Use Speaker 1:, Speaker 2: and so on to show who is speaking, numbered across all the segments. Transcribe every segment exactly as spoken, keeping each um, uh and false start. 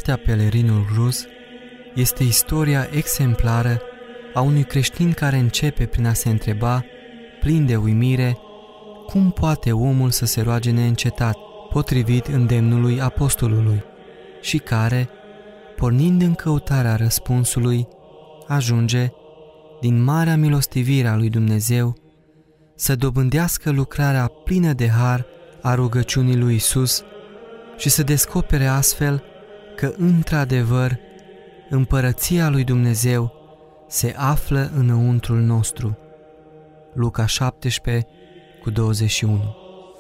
Speaker 1: Cartea Pelerinul Rus este istoria exemplară a unui creștin care începe prin a se întreba, plin de uimire, cum poate omul să se roage neîncetat, potrivit îndemnului apostolului, și care, pornind în căutarea răspunsului, ajunge, din marea milostivire a lui Dumnezeu, să dobândească lucrarea plină de har a rugăciunii lui Isus și să descopere astfel că, într-adevăr, împărăția lui Dumnezeu se află înăuntrul nostru. Luca șaptesprezece cu douăzeci și unu.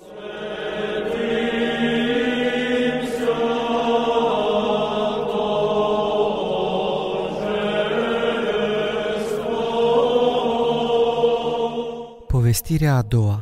Speaker 1: Povestirea a doua.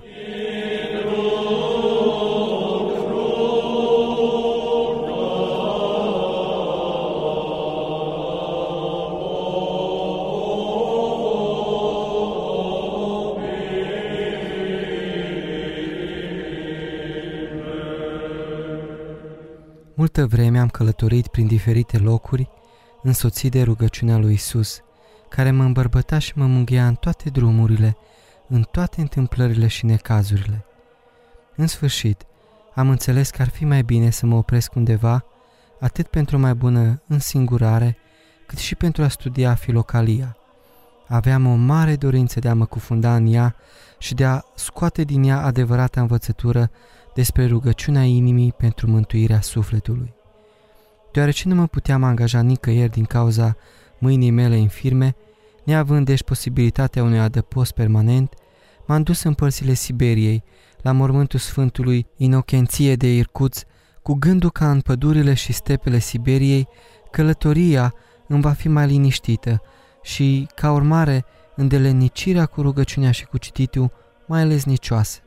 Speaker 1: Multă vreme am călătorit prin diferite locuri, însoțit de rugăciunea lui Isus, care mă îmbărbăta și mă mânghia în toate drumurile, în toate întâmplările și necazurile. În sfârșit, am înțeles că ar fi mai bine să mă opresc undeva, atât pentru o mai bună însingurare, cât și pentru a studia filocalia. Aveam o mare dorință de a mă cufunda în ea și de a scoate din ea adevărata învățătură despre rugăciunea inimii pentru mântuirea sufletului. Deoarece nu mă puteam angaja nicăieri din cauza mâinii mele infirme, neavând deci posibilitatea unui adăpost permanent, m-am dus în părțile Siberiei, la mormântul Sfântului Inochenție de Irkutsk, cu gândul ca în pădurile și stepele Siberiei călătoria îmi va fi mai liniștită și, ca urmare, îndelenicirea cu rugăciunea și cu cititul mai leznicioasă.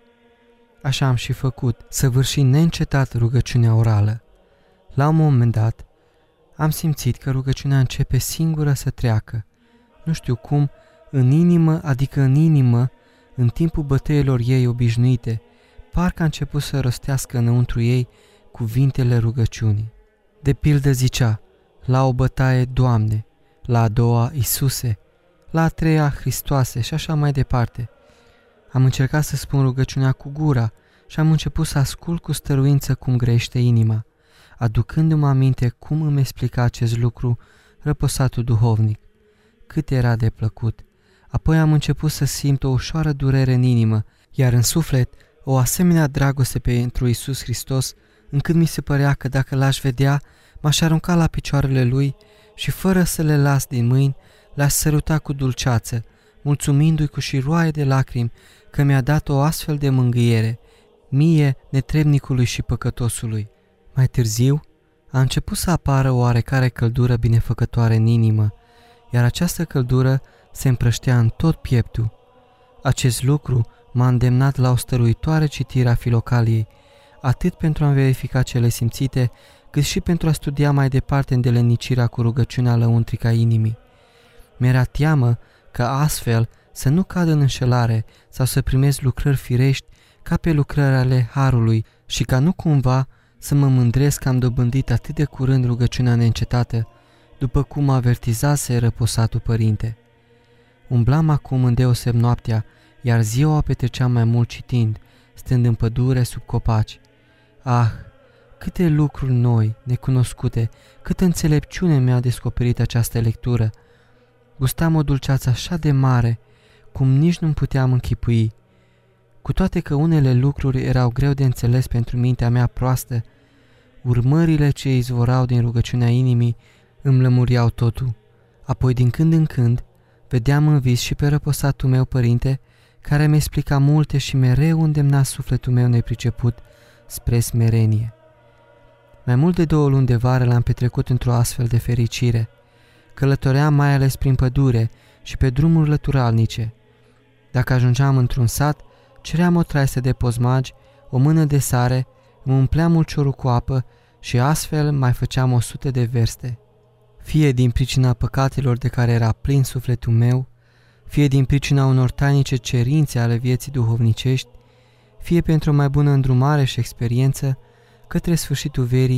Speaker 1: Așa am și făcut, săvârșind neîncetat rugăciunea orală. La un moment dat, am simțit că rugăciunea începe singură să treacă. Nu știu cum, în inimă, adică în inimă, în timpul bătăilor ei obișnuite, parcă a început să rostească înăuntru ei cuvintele rugăciunii. De pildă zicea, la o bătaie, Doamne, la a doua, Iisuse, la a treia, Hristoase și așa mai departe. Am încercat să spun rugăciunea cu gura și am început să ascult cu stăruință cum grește inima, aducându-mă aminte cum îmi explica acest lucru răposatul duhovnic. Cât era de plăcut! Apoi am început să simt o ușoară durere în inimă, iar în suflet o asemenea dragoste pentru Iisus Hristos, încât mi se părea că dacă l-aș vedea, m-aș arunca la picioarele Lui și, fără să le las din mâini, l-aș săruta cu dulceață, mulțumindu-i cu șiroaie de lacrimi că mi-a dat o astfel de mângâiere, mie, netrebnicului și păcătosului. Mai târziu, a început să apară o oarecare căldură binefăcătoare în inimă, iar această căldură se împrăștea în tot pieptul. Acest lucru m-a îndemnat la o stăruitoare citire a filocaliei, atât pentru a verifica cele simțite, cât și pentru a studia mai departe îndelenicirea cu rugăciunea lăuntrică a inimii. Mi-era teamă că astfel să nu cad în înșelare sau să primesc lucrări firești ca pe lucrări ale Harului și ca nu cumva să mă mândresc că am dobândit atât de curând rugăciunea neîncetată, după cum avertizase răposatul părinte. Umblam acum îndeoseb noaptea, iar ziua o petreceam mai mult citind, stând în pădure sub copaci. Ah, câte lucruri noi, necunoscute, câtă înțelepciune mi-a descoperit această lectură! Gustam o dulceață așa de mare, cum nici nu-mi puteam închipui. Cu toate că unele lucruri erau greu de înțeles pentru mintea mea proastă, urmările ce izvorau din rugăciunea inimii îmi lămuriau totul. Apoi, din când în când, vedeam în vis și pe răposatul meu părinte, care mi explica multe și mereu îndemna sufletul meu nepriceput spre smerenie. Mai mult de două luni de vară l-am petrecut într-o astfel de fericire. Călătoream mai ales prin pădure și pe drumuri lăturalnice. Dacă ajungeam într-un sat, ceream o traisă de pozmagi, o mână de sare, îmi umpleam ulciorul cu apă și astfel mai făceam o sută de verste. Fie din pricina păcatelor de care era plin sufletul meu, fie din pricina unor tainice cerințe ale vieții duhovnicești, fie pentru o mai bună îndrumare și experiență, către sfârșitul verii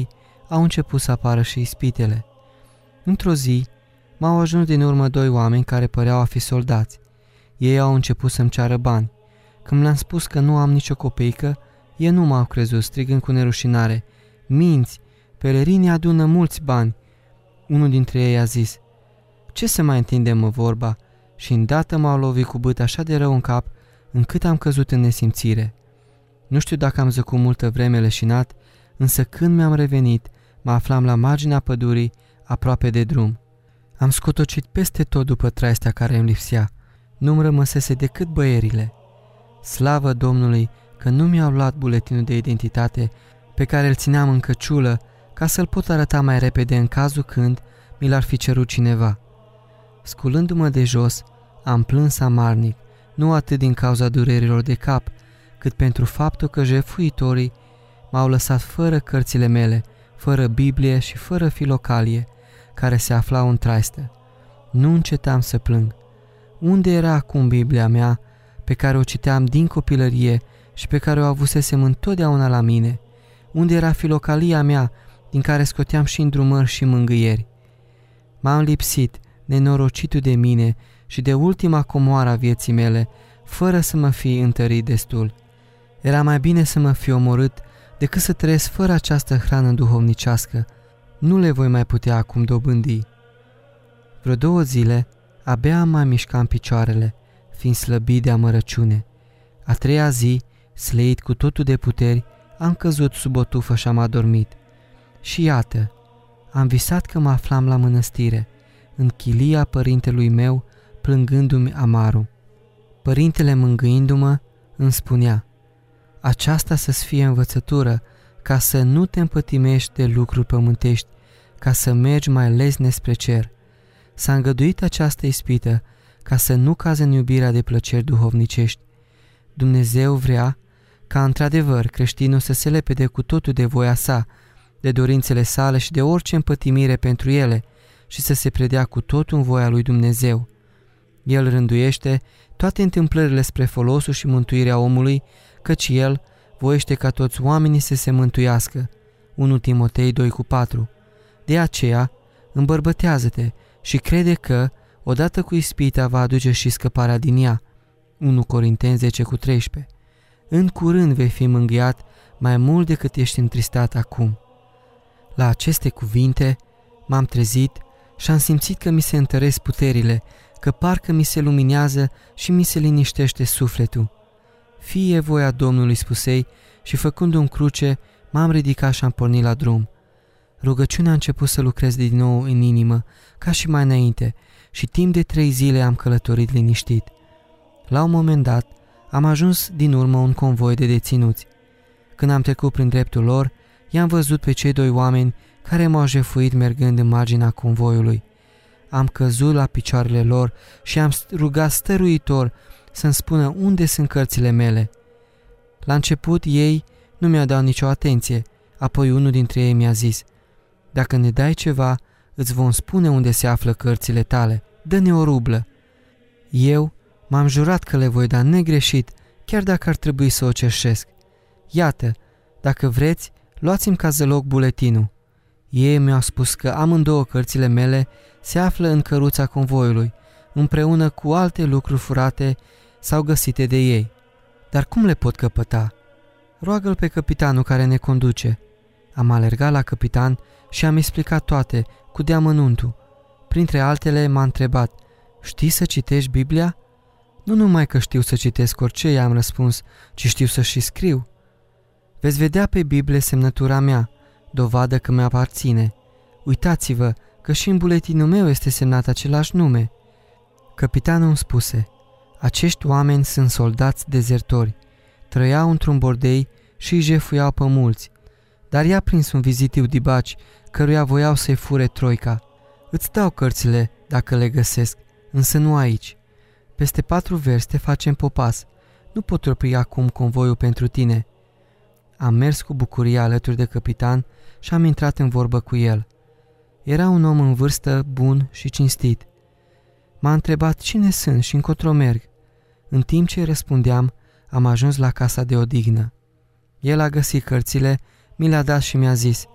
Speaker 1: au început să apară și ispitele. Într-o zi, m-au ajuns din urmă doi oameni care păreau a fi soldați. Ei au început să-mi ceară bani. Când le-am spus că nu am nicio copeică, ei nu m-au crezut, strigând cu nerușinare: "Minți, pelerinii adună mulți bani." Unul dintre ei a zis: "Ce să mai întindem mă vorba?" și îndată m-au lovit cu bât așa de rău în cap, încât am căzut în nesimțire. Nu știu dacă am zăcut multă vreme leșinat, însă când mi-am revenit, mă aflam la marginea pădurii, aproape de drum. Am scotocit peste tot după traistea care îmi lipsea. Nu-mi rămăsese decât băierile. Slavă Domnului că nu mi-au luat buletinul de identitate pe care îl țineam în căciulă, ca să-l pot arăta mai repede în cazul când mi l-ar fi cerut cineva. Sculându-mă de jos, am plâns amarnic, nu atât din cauza durerilor de cap, cât pentru faptul că jefuitorii m-au lăsat fără cărțile mele, fără Biblie și fără filocalie, care se aflau în traistă. Nu încetam să plâng. Unde era acum Biblia mea, pe care o citeam din copilărie și pe care o avusesem întotdeauna la mine? Unde era filocalia mea, din care scoteam și îndrumări și mângâieri? M-am lipsit, nenorocitul de mine și de ultima comoară a vieții mele, fără să mă fi întărit destul. Era mai bine să mă fi omorât decât să trăiesc fără această hrană duhovnicească. Nu le voi mai putea acum dobândi. Vreo două zile, abia am mai mișcat picioarele, fiind slăbit de amărăciune. A treia zi, sleit cu totul de puteri, am căzut sub o tufă și am adormit. Și iată, am visat că mă aflam la mănăstire, în chilia părintelui meu, plângându-mi amarul. Părintele, mângâindu-mă, îmi spunea: "Aceasta să-ți fie învățătură, ca să nu te împătimești de lucruri pământești, ca să mergi mai lesne spre cer." S-a îngăduit această ispită, ca să nu cazi în iubirea de plăceri duhovnicești. Dumnezeu vrea ca într-adevăr creștinul să se lepede cu totul de voia sa, de dorințele sale și de orice împătimire pentru ele și să se predea cu totul în voia lui Dumnezeu. El rânduiește toate întâmplările spre folosul și mântuirea omului, căci El voiește ca toți oamenii să se mântuiască. unu Timotei doi cu patru. De aceea, îmbărbătează-te și crede că, odată cu ispita, va aduce și scăparea din ea. unu Corinteni zece cu treisprezece. În curând vei fi mângâiat mai mult decât ești întristat acum. La aceste cuvinte m-am trezit și am simțit că mi se întăresc puterile, că parcă mi se luminează și mi se liniștește sufletul. Fie voia Domnului, spusei, și făcând-o în cruce, m-am ridicat și am pornit la drum. Rugăciunea a început să lucrez din nou în inimă, ca și mai înainte, și timp de trei zile am călătorit liniștit. La un moment dat, am ajuns din urmă un convoi de deținuți. Când am trecut prin dreptul lor, i-am văzut pe cei doi oameni care m-au jefuit mergând în marginea convoiului. Am căzut la picioarele lor și am rugat stăruitor să-mi spună unde sunt cărțile mele. La început ei nu mi-au dat nicio atenție, apoi unul dintre ei mi-a zis: "Dacă ne dai ceva, îți vom spune unde se află cărțile tale, dă-ne o rublă." Eu m-am jurat că le voi da negreșit, chiar dacă ar trebui să o cerșesc. Iată, dacă vreți, luați-mi ca zăloc buletinul. Ei mi-au spus că amândouă cărțile mele se află în căruța convoiului, împreună cu alte lucruri furate sau găsite de ei. Dar cum le pot căpăta? Roagă-l pe căpitanul care ne conduce. Am alergat la căpitan și am explicat toate, cu deamănuntul. Printre altele m-a întrebat: "Știi să citești Biblia?" "Nu numai că știu să citesc orice," i-am răspuns, "ci știu să și scriu." "Veți vedea pe Biblie semnătura mea, dovadă că mi-aparține. Uitați-vă că și în buletinul meu este semnat același nume." Căpitanul îmi spuse: "Acești oameni sunt soldați dezertori. Trăiau într-un bordei și îi jefuiau pe mulți, dar i-a prins un vizitiu dibaci căruia voiau să-i fure troica. Îți dau cărțile dacă le găsesc, însă nu aici. Peste patru verste facem popas. Nu pot opri acum convoiul pentru tine." Am mers cu bucurie alături de căpitan și am intrat în vorbă cu el. Era un om în vârstă, bun și cinstit. M-a întrebat cine sunt și încotro merg. În timp ce răspundeam, am ajuns la casa de odihnă. El a găsit cărțile, mi le-a dat și mi-a zis: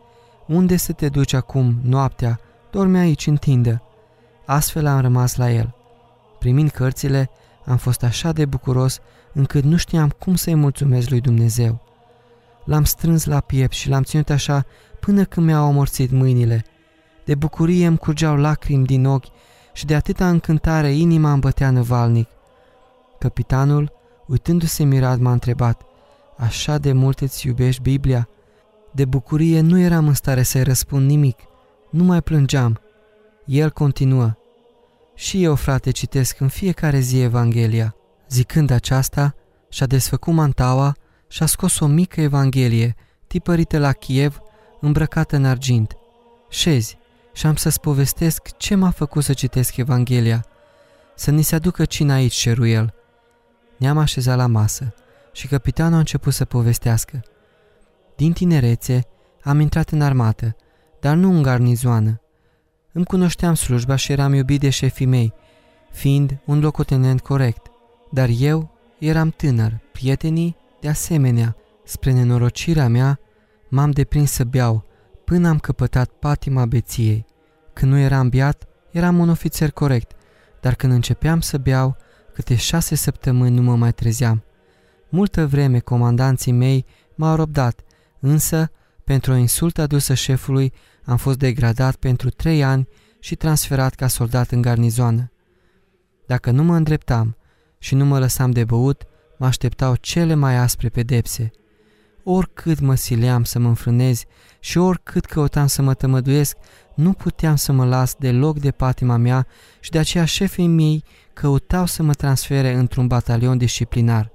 Speaker 1: Unde să te duci acum, noaptea? Dormi aici, în tindă." Astfel am rămas la el. Primind cărțile, am fost așa de bucuros încât nu știam cum să-i mulțumesc lui Dumnezeu. L-am strâns la piept și l-am ținut așa până când mi-au amorțit mâinile. De bucurie îmi curgeau lacrimi din ochi și de atâta încântare inima îmi bătea năvalnic. Căpitanul, uitându-se mirat, m-a întrebat: "Așa de mult îți iubești Biblia?" De bucurie nu eram în stare să-i răspund nimic, nu mai plângeam. El continuă: "Și eu, frate, citesc în fiecare zi Evanghelia." Zicând aceasta, și-a desfăcut mantaua și a scos o mică Evanghelie, tipărită la Kiev, îmbrăcată în argint. "Șezi și am să-ți povestesc ce m-a făcut să citesc Evanghelia. Să ni se aducă cina aici," ceru el. Ne-am așezat la masă și căpitanul a început să povestească. Din tinerețe am intrat în armată, dar nu în garnizoană. Îmi cunoșteam slujba și eram iubit de șefii mei, fiind un locotenent corect. Dar eu eram tânăr, prietenii de asemenea. Spre nenorocirea mea, m-am deprins să beau, până am căpătat patima beției. Când nu eram beat, eram un ofițer corect, dar când începeam să beau, câte șase săptămâni nu mă mai trezeam. Multă vreme comandanții mei m-au răbdat, însă, pentru o insultă adusă șefului, am fost degradat pentru trei ani și transferat ca soldat în garnizoană. Dacă nu mă îndreptam și nu mă lăsam de băut, mă așteptau cele mai aspre pedepse. Oricât mă sileam să mă înfrânez și oricât căutam să mă tămăduiesc, nu puteam să mă las deloc de patima mea și de aceea șefii mei căutau să mă transfere într-un batalion disciplinar.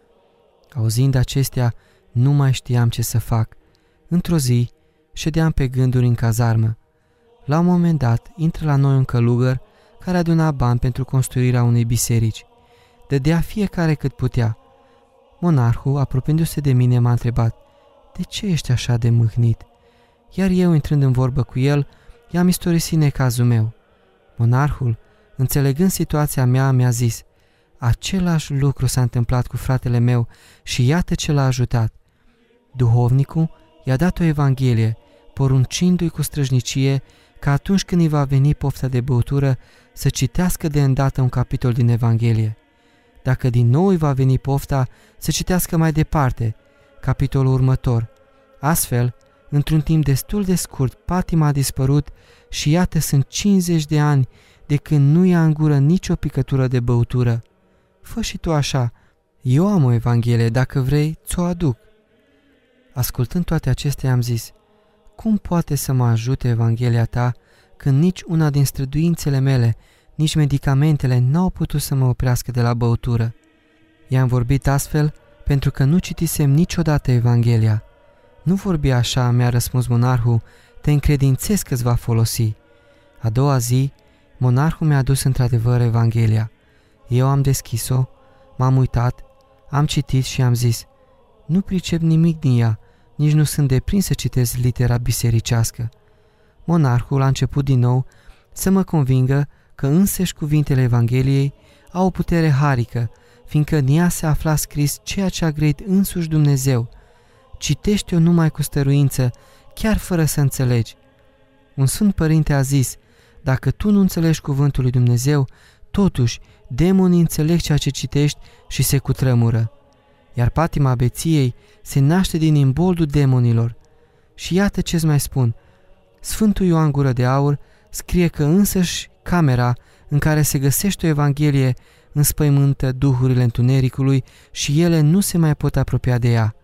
Speaker 1: Auzind acestea, nu mai știam ce să fac. Într-o zi, ședeam pe gânduri în cazarmă. La un moment dat, intră la noi un călugăr care aduna bani pentru construirea unei biserici. Dădea fiecare cât putea. Monarhul, apropiindu-se de mine, m-a întrebat: "De ce ești așa de mâhnit?" Iar eu, intrând în vorbă cu el, i-am istorisit necazul meu. Monarhul, înțelegând situația mea, mi-a zis: "Același lucru s-a întâmplat cu fratele meu și iată ce l-a ajutat." Duhovnicul i-a dat o evanghelie, poruncindu-i cu străjnicie că atunci când îi va veni pofta de băutură să citească de îndată un capitol din Evanghelie. Dacă din nou îi va veni pofta, să citească mai departe capitolul următor. Astfel, într-un timp destul de scurt, patima a dispărut și iată sunt cincizeci de ani de când nu ia în gură nicio picătură de băutură. Fă și tu așa, eu am o Evanghelie, dacă vrei, ți-o aduc." Ascultând toate acestea, am zis: "Cum poate să mă ajute Evanghelia ta când nici una din străduințele mele, nici medicamentele n-au putut să mă oprească de la băutură?" I-am vorbit astfel pentru că nu citisem niciodată Evanghelia. "Nu vorbi așa," mi-a răspuns monarhul, "te încredințez că-ți va folosi." A doua zi, monarhul mi-a adus într-adevăr Evanghelia. Eu am deschis-o, m-am uitat, am citit și am zis: "Nu pricep nimic din ea, nici nu sunt deprins să citesc litera bisericească." Monarhul a început din nou să mă convingă că însăși cuvintele Evangheliei au o putere harică, fiindcă în ea se afla scris ceea ce a grăit însuși Dumnezeu. Citește-o numai cu stăruință, chiar fără să înțelegi. Un sfânt părinte a zis: "Dacă tu nu înțelegi cuvântul lui Dumnezeu, totuși demonii înțeleg ceea ce citești și se cutremură." Iar patima beției se naște din imboldul demonilor. Și iată ce-ți mai spun. Sfântul Ioan Gură de Aur scrie că însăși camera în care se găsește o Evanghelie înspăimântă duhurile întunericului și ele nu se mai pot apropia de ea.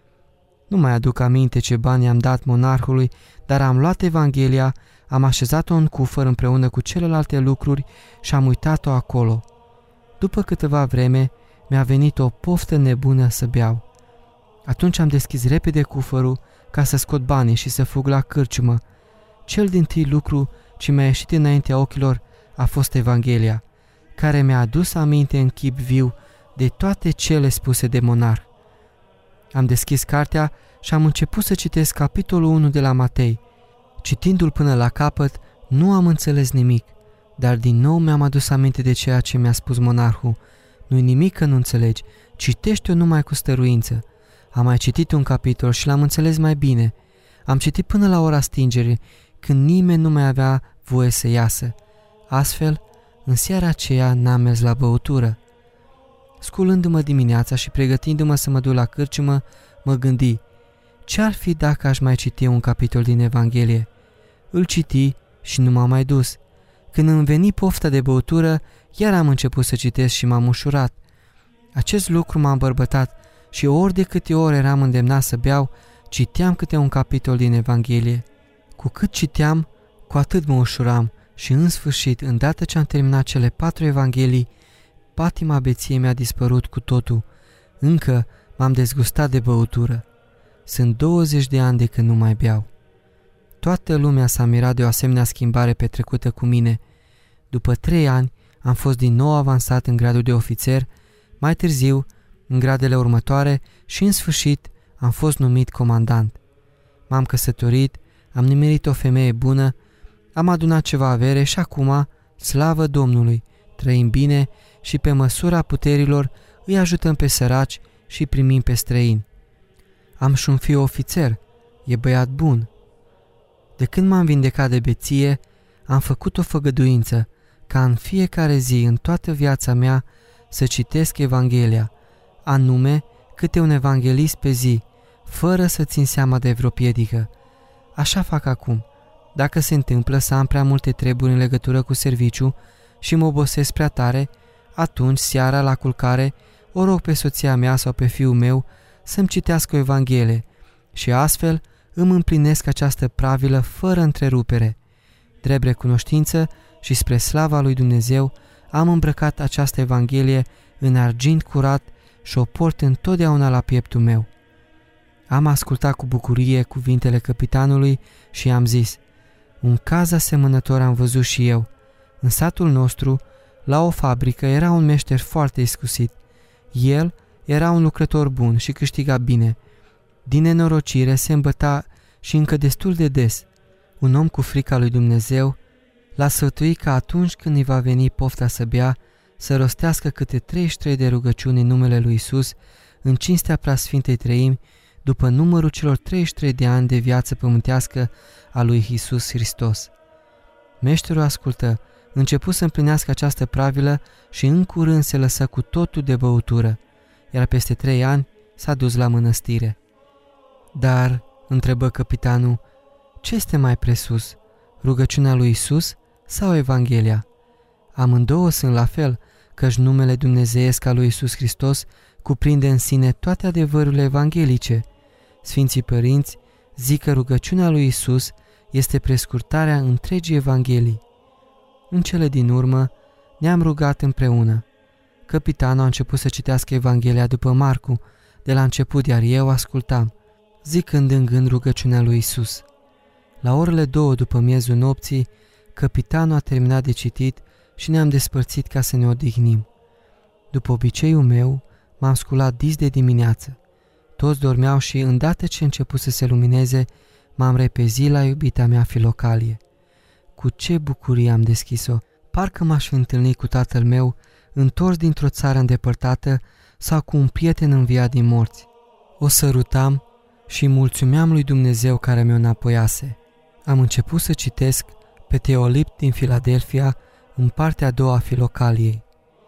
Speaker 1: Nu mai aduc aminte ce bani am dat monarhului, dar am luat Evanghelia, am așezat-o în cufăr împreună cu celelalte lucruri și am uitat-o acolo. După câteva vreme, mi-a venit o poftă nebună să beau. Atunci am deschis repede cufărul ca să scot banii și să fug la cârciumă. Cel dintâi lucru ce mi-a ieșit înaintea ochilor a fost Evanghelia, care mi-a adus aminte în chip viu de toate cele spuse de monarh. Am deschis cartea și am început să citesc capitolul unu de la Matei. Citindu-l până la capăt, nu am înțeles nimic, dar din nou mi-am adus aminte de ceea ce mi-a spus monarhul. Nu-i nimic că nu înțelegi, citește-o numai cu stăruință. Am mai citit un capitol și l-am înțeles mai bine. Am citit până la ora stingerii, când nimeni nu mai avea voie să iasă. Astfel, în seara aceea n-am mers la băutură. Sculându-mă dimineața și pregătindu-mă să mă duc la cârciumă, mă gândi, ce-ar fi dacă aș mai citi un capitol din Evanghelie? Îl citi și nu m-am mai dus. Când îmi veni pofta de băutură, iar am început să citesc și m-am ușurat. Acest lucru m-a îmbărbătat și ori de câte ori eram îndemnat să beau, citeam câte un capitol din Evanghelie. Cu cât citeam, cu atât mă ușuram și în sfârșit, îndată ce am terminat cele patru Evanghelii, patima beției mi-a dispărut cu totul. Încă m-am dezgustat de băutură. Sunt douăzeci de ani de când nu mai beau. Toată lumea s-a mirat de o asemenea schimbare petrecută cu mine. După trei ani am fost din nou avansat în gradul de ofițer, mai târziu în gradele următoare și în sfârșit am fost numit comandant. M-am căsătorit, am nimerit o femeie bună, am adunat ceva avere și acum, slavă Domnului, trăim bine și pe măsura puterilor îi ajutăm pe săraci și primim pe străini. Am și un fiu ofițer, e băiat bun. De când m-am vindecat de beție, am făcut o făgăduință ca în fiecare zi, în toată viața mea, să citesc Evanghelia, anume câte un evanghelist pe zi, fără să țin seama de vreo piedică. Așa fac acum. Dacă se întâmplă să am prea multe treburi în legătură cu serviciu și mă obosesc prea tare, atunci, seara, la culcare, o rog pe soția mea sau pe fiul meu să-mi citească o Evanghelie și astfel îmi împlinesc această pravilă fără întrerupere. Drept recunoștință și spre slava lui Dumnezeu, am îmbrăcat această Evanghelie în argint curat și o port întotdeauna la pieptul meu. Am ascultat cu bucurie cuvintele căpitanului și am zis, un caz asemănător am văzut și eu. În satul nostru, la o fabrică, era un meșter foarte iscusit. El era un lucrător bun și câștiga bine. Din nenorocire se îmbăta și încă destul de des. Un om cu frica lui Dumnezeu l-a sfătuit ca atunci când îi va veni pofta să bea, să rostească câte treizeci și trei de rugăciuni în numele lui Isus, în cinstea Preasfintei Treimi, după numărul celor treizeci și trei de ani de viață pământească a lui Iisus Hristos. Meșterul ascultă, început să împlinească această pravilă și în curând se lăsă cu totul de băutură, iar peste trei ani s-a dus la mănăstire. Dar, întrebă căpitanul, ce este mai presus, rugăciunea lui Isus sau Evanghelia? Amândouă sunt la fel, căci numele dumnezeiesc al lui Isus Hristos cuprinde în sine toate adevărurile evanghelice. Sfinții părinți zic că rugăciunea lui Isus este prescurtarea întregii Evanghelii. În cele din urmă ne-am rugat împreună. Căpitanul a început să citească Evanghelia după Marcu, de la început, iar eu ascultam, zicând în gând rugăciunea lui Isus. La orele două după miezul nopții, căpitanul a terminat de citit și ne-am despărțit ca să ne odihnim. După obiceiul meu, m-am sculat dis de dimineață. Toți dormeau și, îndată ce început să se lumineze, m-am repezit la iubita mea Filocalie. Cu ce bucurie am deschis-o! Parcă m-aș fi întâlnit cu tatăl meu, întors dintr-o țară îndepărtată sau cu un prieten înviat din morți. O sărutam și mulțumeam lui Dumnezeu care mi-o înapoiase. Am început să citesc pe Teolipt din Filadelfia în partea a doua a Filocaliei.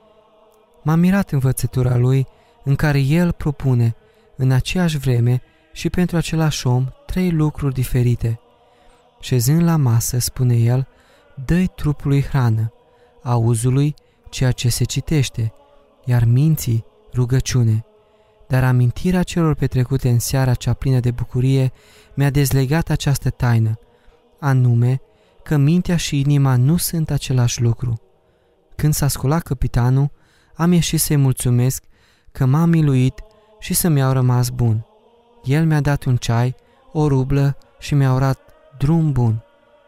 Speaker 1: M-a mirat învățătura lui, în care el propune, în aceeași vreme și pentru același om, trei lucruri diferite. Șezând la masă, spune el, dă-i trupului hrană, auzului ceea ce se citește, iar minții rugăciune. Dar amintirea celor petrecute în seara cea plină de bucurie mi-a dezlegat această taină, anume că mintea și inima nu sunt același lucru. Când s-a sculat căpitanul, am ieșit să-i mulțumesc că m-a miluit și să mi-au rămas bun. El mi-a dat un ceai, o rublă și mi-a urat drum bun.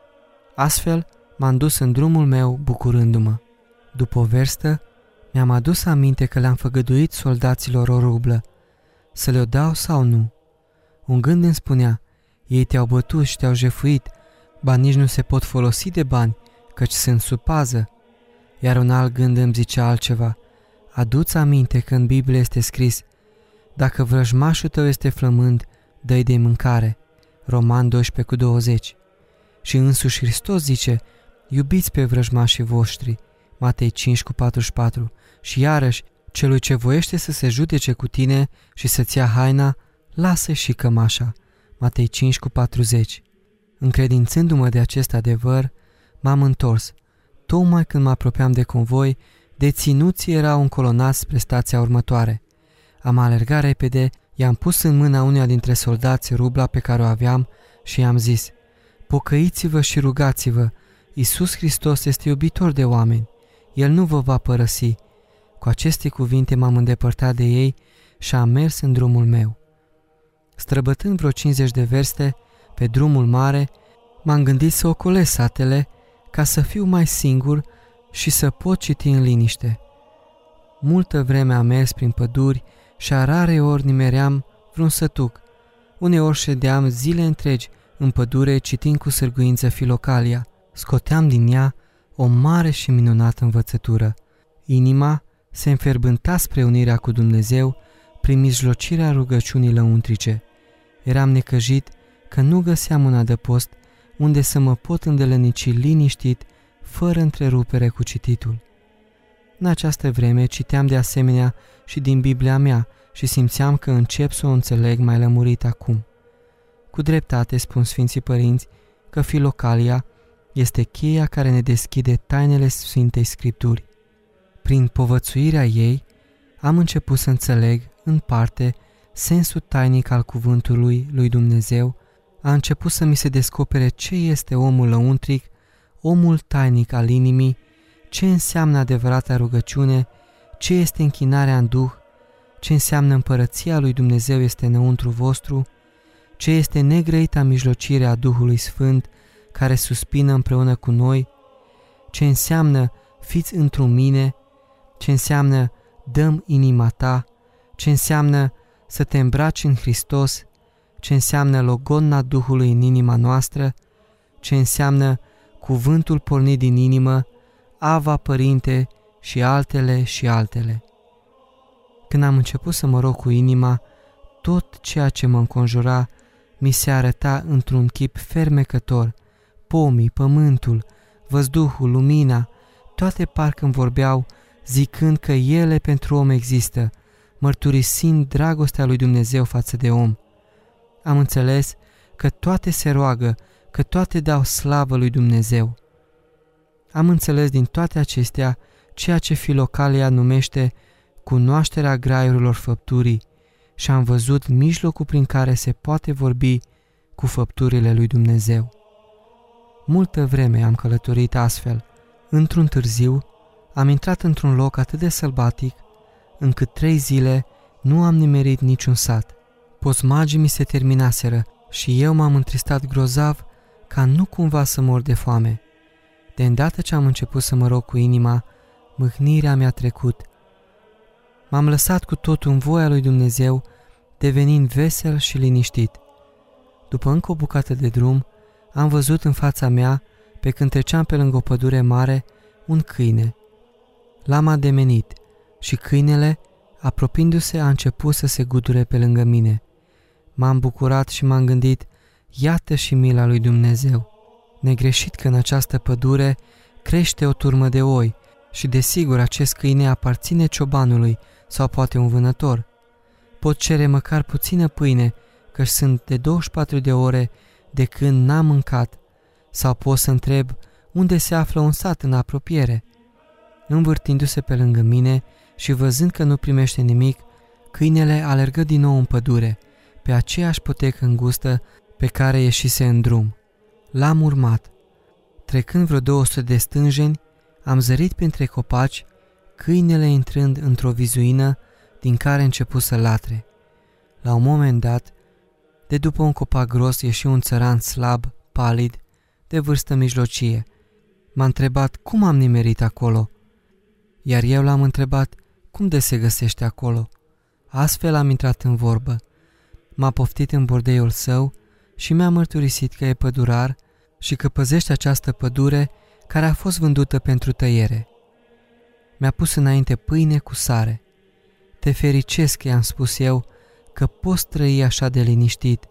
Speaker 1: Astfel m-am dus în drumul meu bucurându-mă. După o verstă, mi-am adus aminte că le-am făgăduit soldaților o rublă, să le-o dau sau nu. Un gând îmi spunea, ei te-au bătut și te-au jefuit, ba nici nu se pot folosi de bani, căci sunt sub pază. Iar un alt gând îmi zicea altceva, adu-ți aminte că în Biblie este scris, dacă vrăjmașul tău este flămând, dă-i de mâncare. Roman doisprezece cu douăzeci. Și însuși Hristos zice, iubiți pe vrăjmașii voștri, Matei cinci cu patruzeci și patru, și iarăși, celui ce voiește să se judece cu tine și să-ți ia haina, lasă și cămașa, Matei cinci cu patruzeci. Încredințându-mă de acest adevăr, m-am întors. Tocmai când mă apropiam de convoi, deținuții erau încolonați spre stația următoare. Am alergat repede, i-am pus în mâna uneia dintre soldați rubla pe care o aveam și i-am zis, pocăiți-vă și rugați-vă, Iisus Hristos este iubitor de oameni, El nu vă va părăsi. Cu aceste cuvinte m-am îndepărtat de ei și am mers în drumul meu. Străbătând vreo cincizeci de verste, pe drumul mare, m-am gândit să ocolesc satele ca să fiu mai singur și să pot citi în liniște. Multă vreme am mers prin păduri și a rare ori nimeream vreun sătuc. Uneori ședeam zile întregi în pădure citind cu sârguință Filocalia. Scoteam din ea o mare și minunată învățătură. Inima se înfierbânta spre unirea cu Dumnezeu prin mijlocirea rugăciunii lăuntrice. Eram necăjit că nu găseam un adăpost unde să mă pot îndelănici liniștit, fără întrerupere cu cititul. În această vreme citeam de asemenea și din Biblia mea și simțeam că încep să o înțeleg mai lămurit acum. Cu dreptate spun Sfinții Părinți că Filocalia este cheia care ne deschide tainele Sfintei Scripturi. Prin povățuirea ei am început să înțeleg, în parte, sensul tainic al cuvântului lui Dumnezeu, a început să mi se descopere ce este omul lăuntric, omul tainic al inimii, ce înseamnă adevărata rugăciune, ce este închinarea în Duh, ce înseamnă împărăția lui Dumnezeu este înăuntru vostru, ce este negrăita mijlocire a Duhului Sfânt care suspină împreună cu noi, ce înseamnă fiți într-un mine, ce înseamnă dăm inima ta, ce înseamnă să te îmbraci în Hristos, ce înseamnă logonna Duhului în inima noastră, ce înseamnă cuvântul pornit din inimă, Ava Părinte și altele și altele. Când am început să mă rog cu inima, tot ceea ce mă înconjura mi se arăta într-un chip fermecător, pomii, pământul, văzduhul, lumina, toate parcă îmi vorbeau, zicând că ele pentru om există, mărturisind dragostea lui Dumnezeu față de om. Am înțeles că toate se roagă, că toate dau slavă lui Dumnezeu. Am înțeles din toate acestea ceea ce Filocalia numește cunoașterea graiurilor făpturii și am văzut mijlocul prin care se poate vorbi cu făpturile lui Dumnezeu. Multă vreme am călătorit astfel. Într-un târziu am intrat într-un loc atât de sălbatic, încât trei zile nu am nimerit niciun sat. Posmagii mi se terminaseră și eu m-am întristat grozav ca nu cumva să mor de foame. De îndată ce am început să mă rog cu inima, mâhnirea mi-a trecut. M-am lăsat cu totul în voia lui Dumnezeu, devenind vesel și liniștit. După încă o bucată de drum, am văzut în fața mea, pe când treceam pe lângă o pădure mare, un câine. L-am ademenit și câinele, apropiindu-se, a început să se gudure pe lângă mine. M-am bucurat și m-am gândit, iată și mila lui Dumnezeu. Negreșit că în această pădure crește o turmă de oi și desigur acest câine aparține ciobanului sau poate un vânător. Pot cere măcar puțină pâine, căci sunt de douăzeci și patru de ore de când n-am mâncat, sau pot să întreb unde se află un sat în apropiere. Învârtindu-se pe lângă mine și văzând că nu primește nimic, câinele alergă din nou în pădure, pe aceeași potecă îngustă pe care ieșise în drum. L-am urmat. Trecând vreo două sute de stânjeni, am zărit printre copaci, câinele intrând într-o vizuină din care început să latre. La un moment dat, de după un copac gros ieși un țăran slab, palid, de vârstă mijlocie. M-a întrebat cum am nimerit acolo, iar eu l-am întrebat cum de se găsește acolo. Astfel am intrat în vorbă. M-a poftit în bordeiul său și mi-a mărturisit că e pădurar și că păzește această pădure care a fost vândută pentru tăiere. Mi-a pus înainte pâine cu sare. Te fericesc, i-am spus eu, că poți trăi așa de liniștit.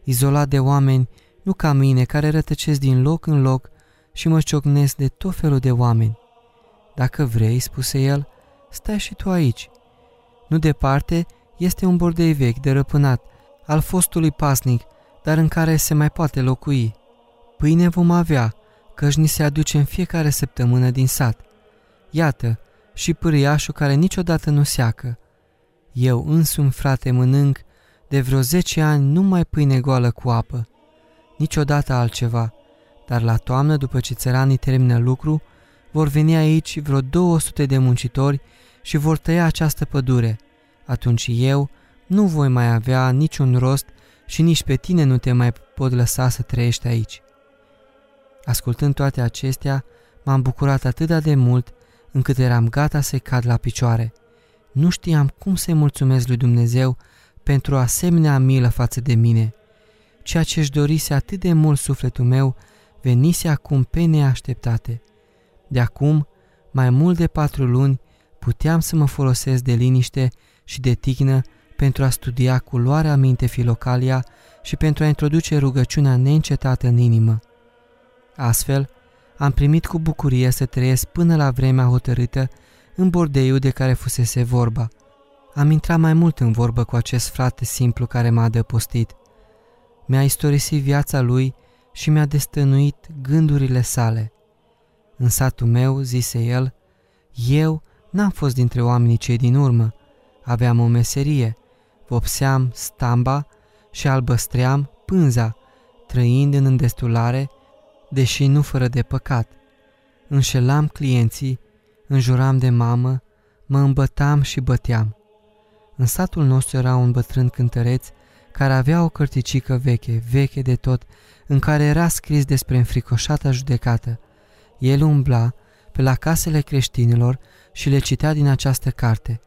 Speaker 1: izolat de oameni, nu ca mine, care rătăcesc din loc în loc și mă ciocnesc de tot felul de oameni. Dacă vrei, spuse el, stai și tu aici. Nu departe este un bordei vechi, dărăpânat, al fostului pasnic, dar în care se mai poate locui. Pâine vom avea, căci ni se aduce în fiecare săptămână din sat. Iată, și pâriașul care niciodată nu seacă. Eu însumi, frate, mănânc de vreo zece ani numai pâine goală cu apă. Niciodată altceva, dar la toamnă, după ce țăranii termină lucru, vor veni aici vreo două sute de muncitori și vor tăia această pădure. Atunci eu nu voi mai avea niciun rost și nici pe tine nu te mai pot lăsa să trăiești aici. Ascultând toate acestea, m-am bucurat atât de mult încât eram gata să-i cad la picioare. Nu știam cum să-i mulțumesc lui Dumnezeu pentru o asemenea milă față de mine. Ceea ce-și dorise atât de mult sufletul meu venise acum pe neașteptate. De acum, mai mult de patru luni, puteam să mă folosesc de liniște și de tignă pentru a studia cu luarea minte Filocalia și pentru a introduce rugăciunea neîncetată în inimă. Astfel, am primit cu bucurie să trăiesc până la vremea hotărâtă în bordeiul de care fusese vorba. Am intrat mai mult în vorbă cu acest frate simplu care m-a adăpostit. Mi-a istorisit viața lui și mi-a destănuit gândurile sale. În satul meu, zise el, eu n-am fost dintre oamenii cei din urmă. Aveam o meserie, vopseam stamba și albăstream pânza, trăind în îndestulare, deși nu fără de păcat. Înșelam clienții, înjuram de mamă, mă îmbătam și băteam. În satul nostru era un bătrân cântăreț care avea o cărticică veche, veche de tot, în care era scris despre înfricoșata judecată. El umbla pe la casele creștinilor și le citea din această carte,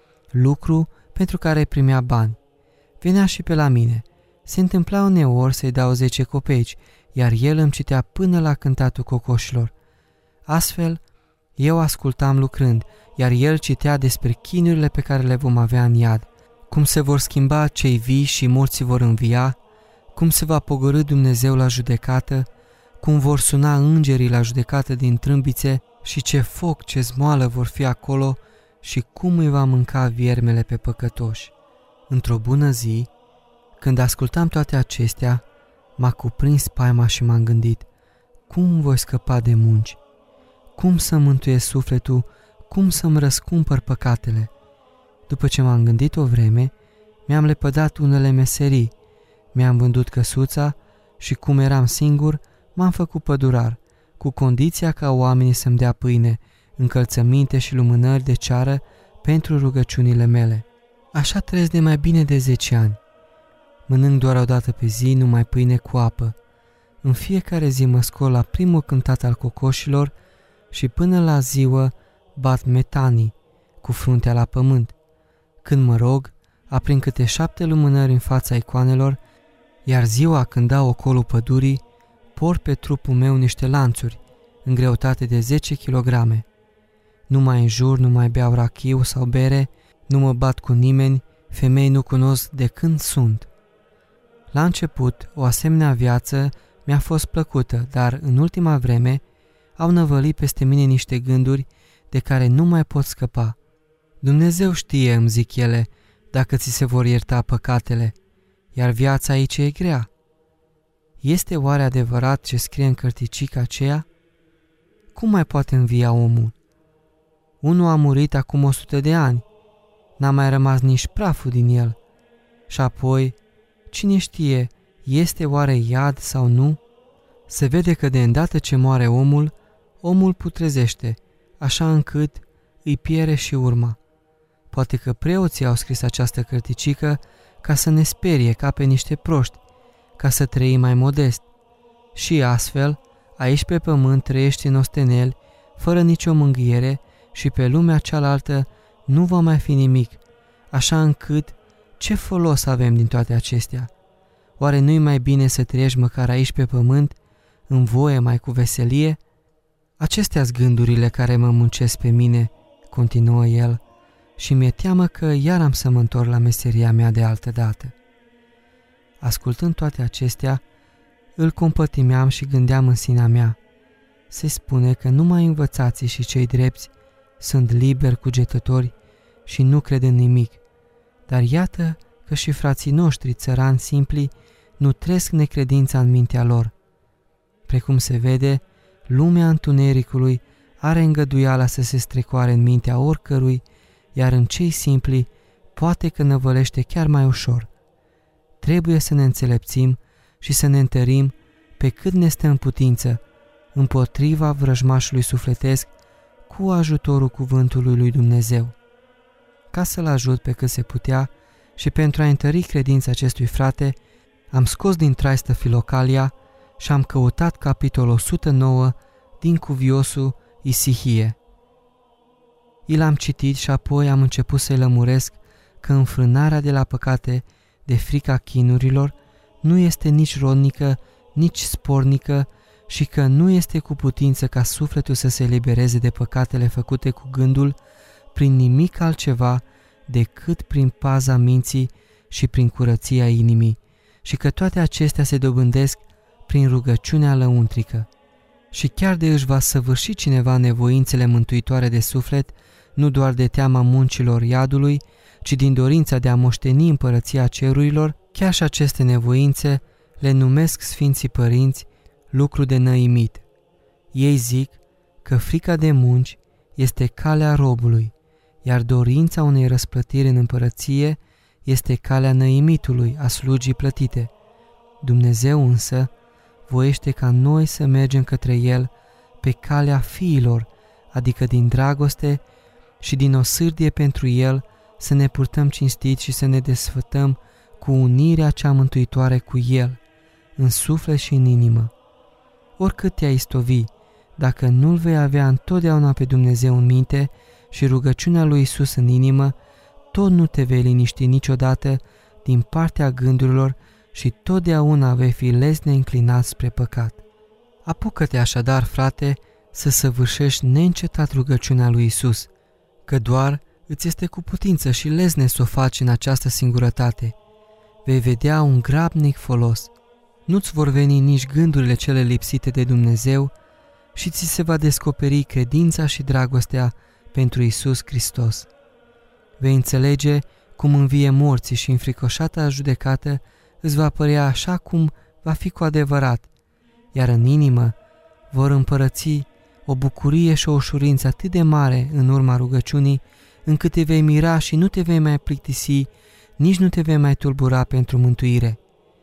Speaker 1: lucru pentru care primea bani. Venea și pe la mine. Se întâmpla uneori să-i dau zece copeici, iar el îmi citea până la cântatul cocoșilor. Astfel, eu ascultam lucrând, iar el citea despre chinurile pe care le vom avea în iad, cum se vor schimba cei vii și morții vor învia, cum se va pogorî Dumnezeu la judecată, cum vor suna îngerii la judecată din trâmbițe și ce foc, ce zmoală vor fi acolo și cum îi va mânca viermele pe păcătoși. Într-o bună zi, când ascultam toate acestea, m-a cuprins spaima și m-am gândit, cum voi scăpa de munci? Cum să mântuiesc sufletul? Cum să-mi răscumpăr păcatele? După ce m-am gândit o vreme, mi-am lepădat unele meserii, mi-am vândut căsuța și, cum eram singur, m-am făcut pădurar, cu condiția ca oamenii să-mi dea pâine, încălțăminte și lumânări de ceară pentru rugăciunile mele. Așa trăiesc de mai bine de zece ani. Mănânc doar o dată pe zi numai pâine cu apă. În fiecare zi mă scol la primul cântat al cocoșilor și până la ziua bat metanii, cu fruntea la pământ. Când mă rog, aprind câte șapte lumânări în fața icoanelor, iar ziua când dau ocolul pădurii, por pe trupul meu niște lanțuri, în greutate de zece kilograme. Nu mai înjur, nu mai beau rachiu sau bere, nu mă bat cu nimeni, femei nu cunosc de când sunt. La început, o asemenea viață mi-a fost plăcută, dar în ultima vreme au năvălit peste mine niște gânduri de care nu mai pot scăpa. Dumnezeu știe, îmi zic ele, dacă ți se vor ierta păcatele, iar viața aici e grea. Este oare adevărat ce scrie în cărticica aceea? Cum mai poate învia omul? Unul a murit acum o sută de ani, n-a mai rămas nici praful din el. Și apoi, cine știe, este oare iad sau nu? Se vede că de îndată ce moare omul, omul putrezește, așa încât îi pierde și urma. Poate că preoții au scris această cărticică ca să ne sperie ca pe niște proști, ca să trăim mai modest. Și astfel, aici pe pământ trăiești în osteneli, fără nicio mângâiere și pe lumea cealaltă nu va mai fi nimic, așa încât ce folos avem din toate acestea? Oare nu-i mai bine să trăiești măcar aici pe pământ, în voie mai cu veselie? Acestea-s gândurile care mă muncesc pe mine, continuă el, și mi-e teamă că iar am să mă întorc la meseria mea de altă dată. Ascultând toate acestea, îl compătimeam și gândeam în sinea mea: se spune că numai învățații și cei drepți sunt liberi cugetători și nu cred în nimic, dar iată că și frații noștri țărani simpli nu trăiesc necredința în mintea lor. Precum se vede, lumea întunericului are îngăduiala să se strecoare în mintea oricărui, iar în cei simpli poate că năvălește chiar mai ușor. Trebuie să ne înțelepțim și să ne întărim pe cât ne stă în putință împotriva vrăjmașului sufletesc cu ajutorul cuvântului lui Dumnezeu. Ca să-l ajut pe cât se putea și pentru a întări credința acestui frate, am scos din traistă Filocalia și am căutat capitolul o sută nouă din cuviosul Isihie. I l-am citit și apoi am început să-i lămuresc că înfrânarea de la păcate de frica chinurilor nu este nici rodnică, nici spornică și că nu este cu putință ca sufletul să se elibereze de păcatele făcute cu gândul prin nimic altceva decât prin paza minții și prin curăția inimii, și că toate acestea se dobândesc prin rugăciunea lăuntrică. Și chiar de își va săvârși cineva nevoințele mântuitoare de suflet, nu doar de teama muncilor iadului, ci din dorința de a moșteni împărăția cerurilor, chiar și aceste nevoințe le numesc Sfinții Părinți lucru de năimit. Ei zic că frica de munci este calea robului, iar dorința unei răsplătiri în împărăție este calea năimitului, a slugii plătite. Dumnezeu însă voiește ca noi să mergem către El pe calea fiilor, adică din dragoste și din o sârdie pentru El să ne purtăm cinstit și să ne desfătăm cu unirea cea mântuitoare cu El, în suflet și în inimă. Oricât te-ai istovi, dacă nu-L vei avea întotdeauna pe Dumnezeu în minte și rugăciunea lui Isus în inimă, tot nu te vei liniști niciodată din partea gândurilor și totdeauna vei fi lesne înclinat spre păcat. Apucă-te așadar, frate, să săvârșești neîncetat rugăciunea lui Isus, că doar îți este cu putință și lesne să o faci în această singurătate. Vei vedea un grabnic folos. Nu-ți vor veni nici gândurile cele lipsite de Dumnezeu și ți se va descoperi credința și dragostea pentru Isus Hristos. Vei înțelege cum învie morții și înfricoșata judecată îți va părea așa cum va fi cu adevărat, iar în inimă vor împărăți o bucurie și o ușurință atât de mare în urma rugăciunii, încât te vei mira și nu te vei mai plictisi, nici nu te vei mai tulbura pentru mântuire.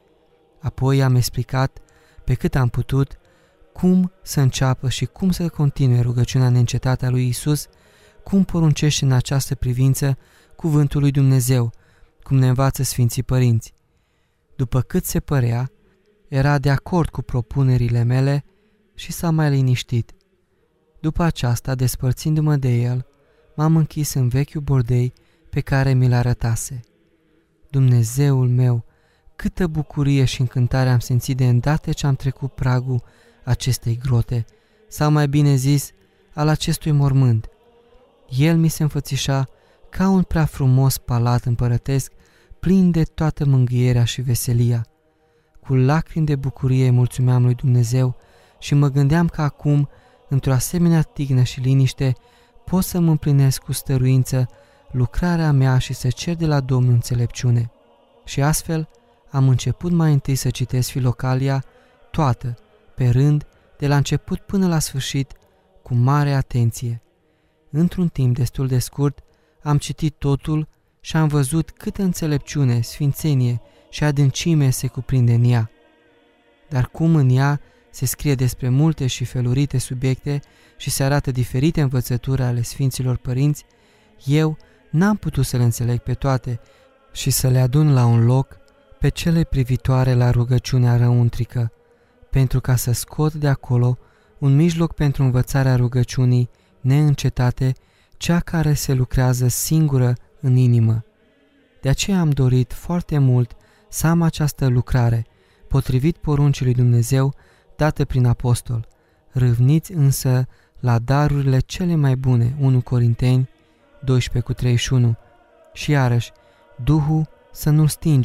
Speaker 1: Apoi am explicat, pe cât am putut, cum să înceapă și cum să continue rugăciunea neîncetată a lui Isus, cum poruncește în această privință cuvântul lui Dumnezeu, cum ne învață Sfinții Părinți. După cât se părea, era de acord cu propunerile mele și s-a mai liniștit. După aceasta, despărțindu-mă de el, m-am închis în vechiul bordei pe care mi-l arătase. Dumnezeul meu, câtă bucurie și încântare am simțit de îndată ce am trecut pragul acestei grote, sau mai bine zis, al acestui mormânt. El mi se înfățișa ca un prea frumos palat împărătesc, plin de toată mângâierea și veselia. Cu lacrimi de bucurie mulțumeam lui Dumnezeu și mă gândeam că acum, într-o asemenea tignă și liniște, pot să-mi împlinesc cu stăruință lucrarea mea și să cer de la Domnul înțelepciune. Și astfel am început mai întâi să citesc Filocalia, toată, pe rând, de la început până la sfârșit, cu mare atenție. Într-un timp destul de scurt, am citit totul și am văzut câtă înțelepciune, sfințenie și adâncime se cuprinde în ea. Dar cum în ea se scrie despre multe și felurite subiecte și se arată diferite învățături ale Sfinților Părinți, eu n-am putut să le înțeleg pe toate și să le adun la un loc pe cele privitoare la rugăciunea răuntrică, pentru ca să scot de acolo un mijloc pentru învățarea rugăciunii neîncetate, cea care se lucrează singură în inimă. De aceea am dorit foarte mult să am această lucrare, potrivit poruncii lui Dumnezeu dată prin apostol, râvniți însă la darurile cele mai bune, unu Corinteni doisprezece cu treizeci și unu, și iarăși, Duhul să nu stingeți,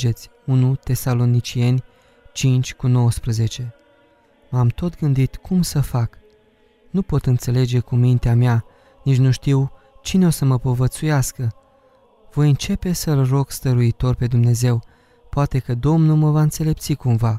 Speaker 1: unu Tesalonicieni cinci cu nouăsprezece. M-am tot gândit cum să fac. Nu pot înțelege cu mintea mea, nici nu știu cine o să mă povățuiască. Voi începe să-L rog stăruitor pe Dumnezeu, poate că Domnul mă va înțelepți cumva.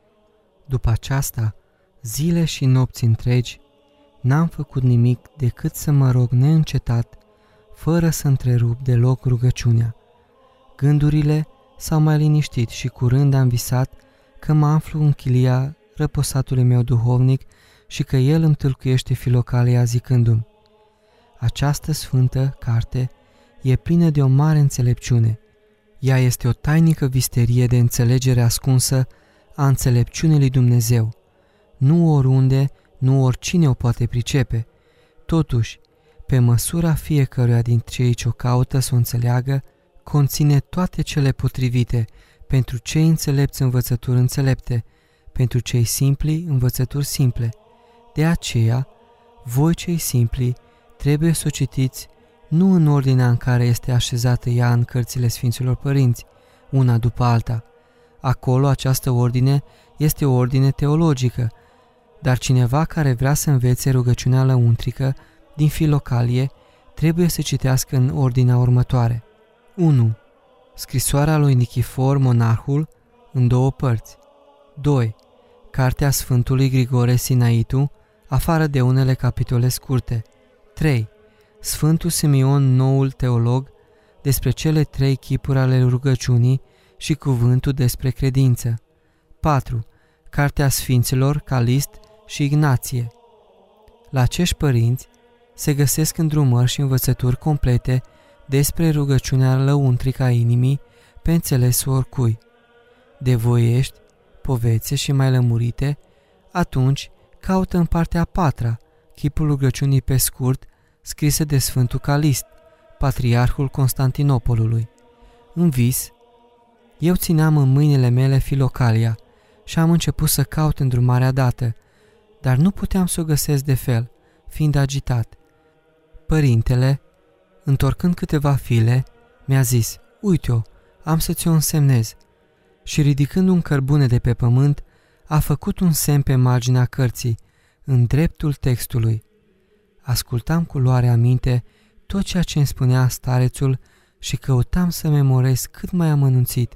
Speaker 1: După aceasta, zile și nopți întregi, n-am făcut nimic decât să mă rog neîncetat, fără să întrerup deloc rugăciunea. Gândurile s-au mai liniștit și curând am visat că mă aflu în chilia răposatului meu duhovnic și că el îmi tâlcuiește Filocalia zicându-mi: această sfântă carte e plină de o mare înțelepciune. Ea este o tainică visterie de înțelegere ascunsă a înțelepciunii lui Dumnezeu. Nu oriunde, nu oricine o poate pricepe. Totuși, pe măsura fiecăruia dintre cei ce o caută să o înțeleagă, conține toate cele potrivite pentru cei înțelepți învățături înțelepte, pentru cei simpli învățături simple. De aceea, voi cei simpli trebuie să o citiți nu în ordinea în care este așezată ea în cărțile Sfinților Părinți, una după alta. Acolo această ordine este o ordine teologică, dar cineva care vrea să învețe rugăciunea lăuntrică din Filocalie trebuie să citească în ordinea următoare. unu. Scrisoarea lui Nichifor, monarhul, în două părți. doi. Cartea Sfântului Grigore Sinaitu, afară de unele capitole scurte. trei. Sfântul Simeon, noul teolog, despre cele trei chipuri ale rugăciunii și cuvântul despre credință. patru. Cartea Sfinților Calist și Ignație. La acești părinți se găsesc îndrumări și învățături complete despre rugăciunea lăuntrică a inimii pe înțelesul oricui. De voiești, povețe și mai lămurite, atunci caută în partea a patra chipul rugăciunii pe scurt, scrisă de Sfântul Calist, patriarhul Constantinopolului. În vis, eu țineam în mâinile mele Filocalia și am început să caut îndrumarea dată, dar nu puteam să o găsesc de fel, fiind agitat. Părintele, întorcând câteva file, mi-a zis: uite-o, am să ți-o însemnez. Și ridicând un cărbune de pe pământ, a făcut un semn pe marginea cărții, în dreptul textului. Ascultam cu luare aminte tot ceea ce îmi spunea starețul și căutam să memorez cât mai amănunțit.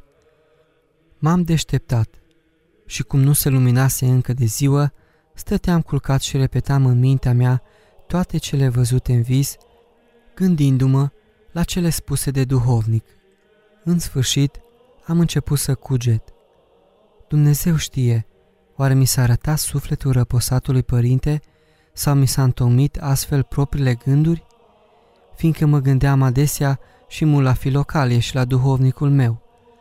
Speaker 1: M-am deșteptat și cum nu se luminase încă de ziua, stăteam culcat și repetam în mintea mea toate cele văzute în vis, gândindu-mă la cele spuse de duhovnic. În sfârșit, am început să cuget. Dumnezeu știe, oare mi s-a arătat sufletul răposatului părinte sau mi s-a întocmit astfel propriile gânduri? Fiindcă mă gândeam adesea și mult la Filocalie și la duhovnicul meu.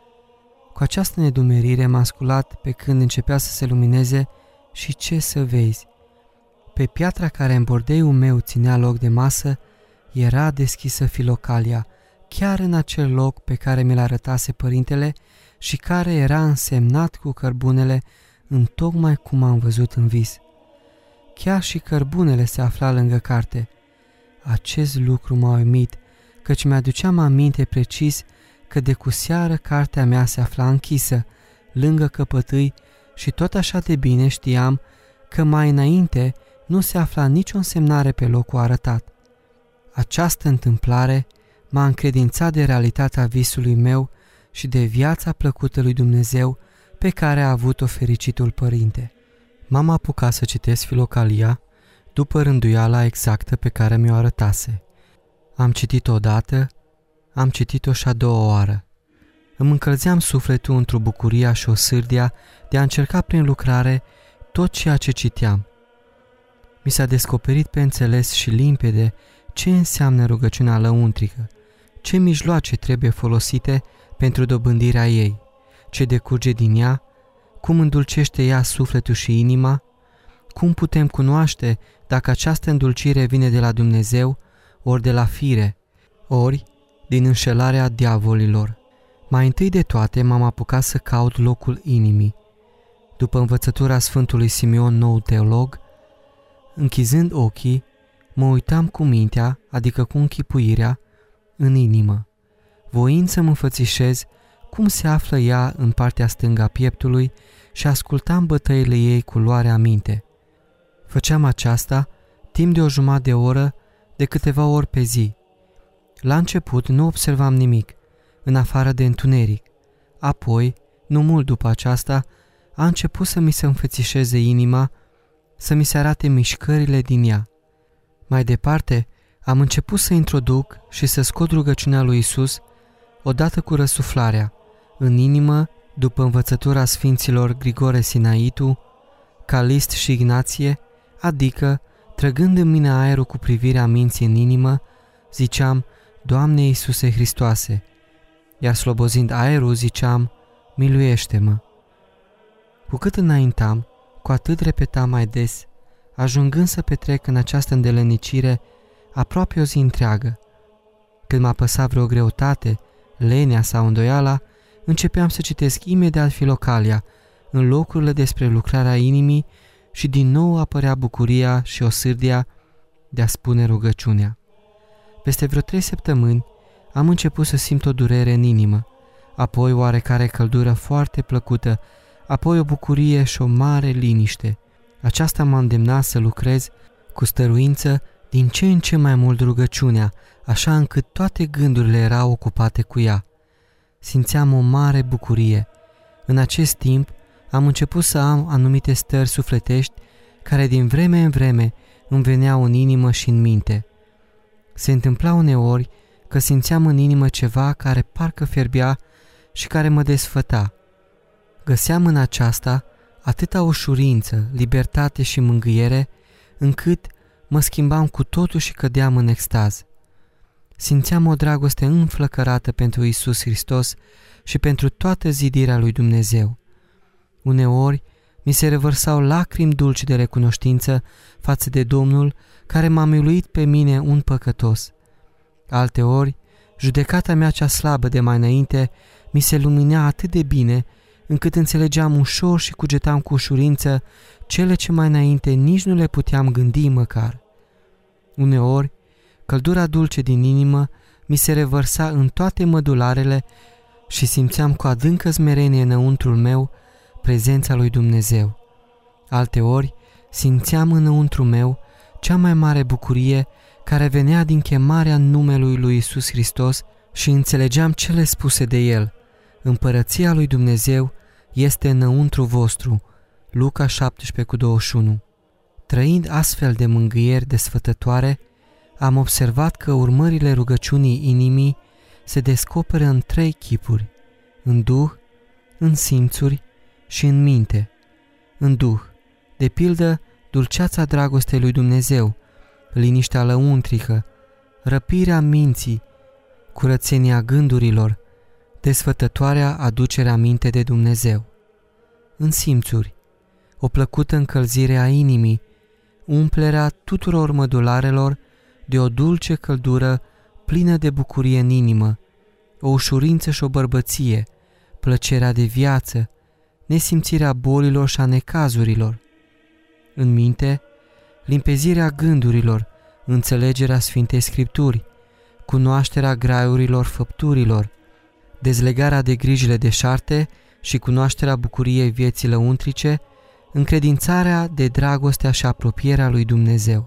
Speaker 1: Cu această nedumerire m-am sculat pe când începea să se lumineze și ce să vezi. Pe piatra care în bordeiul meu ținea loc de masă era deschisă Filocalia, chiar în acel loc pe care mi-l arătase părintele și care era însemnat cu cărbunele întocmai cum am văzut în vis. Chiar și cărbunele se afla lângă carte. Acest lucru m-a uimit, căci mi-aduceam aminte precis că de cu seară cartea mea se afla închisă, lângă căpătâi, și tot așa de bine știam că mai înainte nu se afla nicio însemnare pe locul arătat. Această întâmplare m-a încredințat de realitatea visului meu și de viața plăcută lui Dumnezeu pe care a avut-o fericitul părinte. M-am apucat să citesc Filocalia după rânduiala exactă pe care mi-o arătase. Am citit-o odată, am citit-o și a doua oară. Îmi încălzeam sufletul într-o bucuria și o sârdia de a încerca prin lucrare tot ceea ce citeam. Mi s-a descoperit pe înțeles și limpede ce înseamnă rugăciunea lăuntrică, ce mijloace trebuie folosite pentru dobândirea ei, ce decurge din ea, cum îndulcește ea sufletul și inima, cum putem cunoaște dacă această îndulcire vine de la Dumnezeu, ori de la fire, ori din înșelarea diavolilor. Mai întâi de toate m-am apucat să caut locul inimii. După învățătura Sfântului Simeon, nou teolog, închizând ochii, mă uitam cu mintea, adică cu închipuirea, în inimă, voind să mă înfățișez cum se află ea în partea stângă a pieptului și ascultam bătăile ei cu luarea minte. Făceam aceasta timp de o jumătate de oră, de câteva ori pe zi. La început nu observam nimic, în afară de întuneric. Apoi, nu mult după aceasta, a început să mi se înfățișeze inima, să mi se arate mișcările din ea. Mai departe, am început să introduc și să scot rugăciunea lui Isus, odată cu răsuflarea, în inimă, după învățătura sfinților Grigore Sinaitu, Calist și Ignație, adică, trăgând în mine aerul cu privirea minții în inimă, ziceam, Doamne Iisuse Hristoase, iar slobozind aerul ziceam, miluiește-mă. Cu cât înaintam, cu atât repetam mai des, ajungând să petrec în această îndelenicire aproape o zi întreagă. Când m-a păsat vreo greutate, lenea sau îndoiala, începeam să citesc imediat Filocalia, în locurile despre lucrarea inimii și din nou apărea bucuria și osârdia de a spune rugăciunea. Peste vreo trei săptămâni am început să simt o durere în inimă, apoi oarecare căldură foarte plăcută, apoi o bucurie și o mare liniște. Aceasta m-a îndemnat să lucrez cu stăruință din ce în ce mai mult rugăciunea, așa încât toate gândurile erau ocupate cu ea. Simțeam o mare bucurie. În acest timp am început să am anumite stări sufletești care din vreme în vreme îmi veneau în inimă și în minte. Se întâmpla uneori că simțeam în inimă ceva care parcă fierbea și care mă desfăta. Găseam în aceasta atâta ușurință, libertate și mângâiere, încât mă schimbam cu totul și cădeam în extaz. Simțeam o dragoste înflăcărată pentru Iisus Hristos și pentru toată zidirea lui Dumnezeu. Uneori mi se revărsau lacrimi dulci de recunoștință față de Domnul care m-a miluit pe mine un păcătos. Alteori, judecata mea cea slabă de mai înainte mi se luminea atât de bine încât înțelegeam ușor și cugetam cu ușurință cele ce mai înainte nici nu le puteam gândi măcar. Uneori, căldura dulce din inimă mi se revărsa în toate mădularele și simțeam cu adâncă smerenie înăuntrul meu prezența lui Dumnezeu. Alteori, simțeam înăuntru meu cea mai mare bucurie care venea din chemarea numelui lui Iisus Hristos și înțelegeam cele spuse de El. Împărăția lui Dumnezeu este înăuntru vostru. Luca șaptesprezece cu douăzeci și unu. Trăind astfel de mângâieri desfătătoare, am observat că urmările rugăciunii inimii se descoperă în trei chipuri, în duh, în simțuri și în minte. În duh, de pildă, dulceața dragostei lui Dumnezeu, liniștea lăuntrică, răpirea minții, curățenia gândurilor, desfătătoarea aducerea minte de Dumnezeu. În simțuri, o plăcută încălzire a inimii, umplerea tuturor mădularelor de o dulce căldură plină de bucurie în inimă, o ușurință și o bărbăție, plăcerea de viață, nesimțirea bolilor și a necazurilor. În minte, limpezirea gândurilor, înțelegerea Sfintei Scripturi, cunoașterea graiurilor făpturilor, dezlegarea de grijile deșarte și cunoașterea bucuriei vieții lăuntrice, încredințarea de dragostea și apropierea lui Dumnezeu.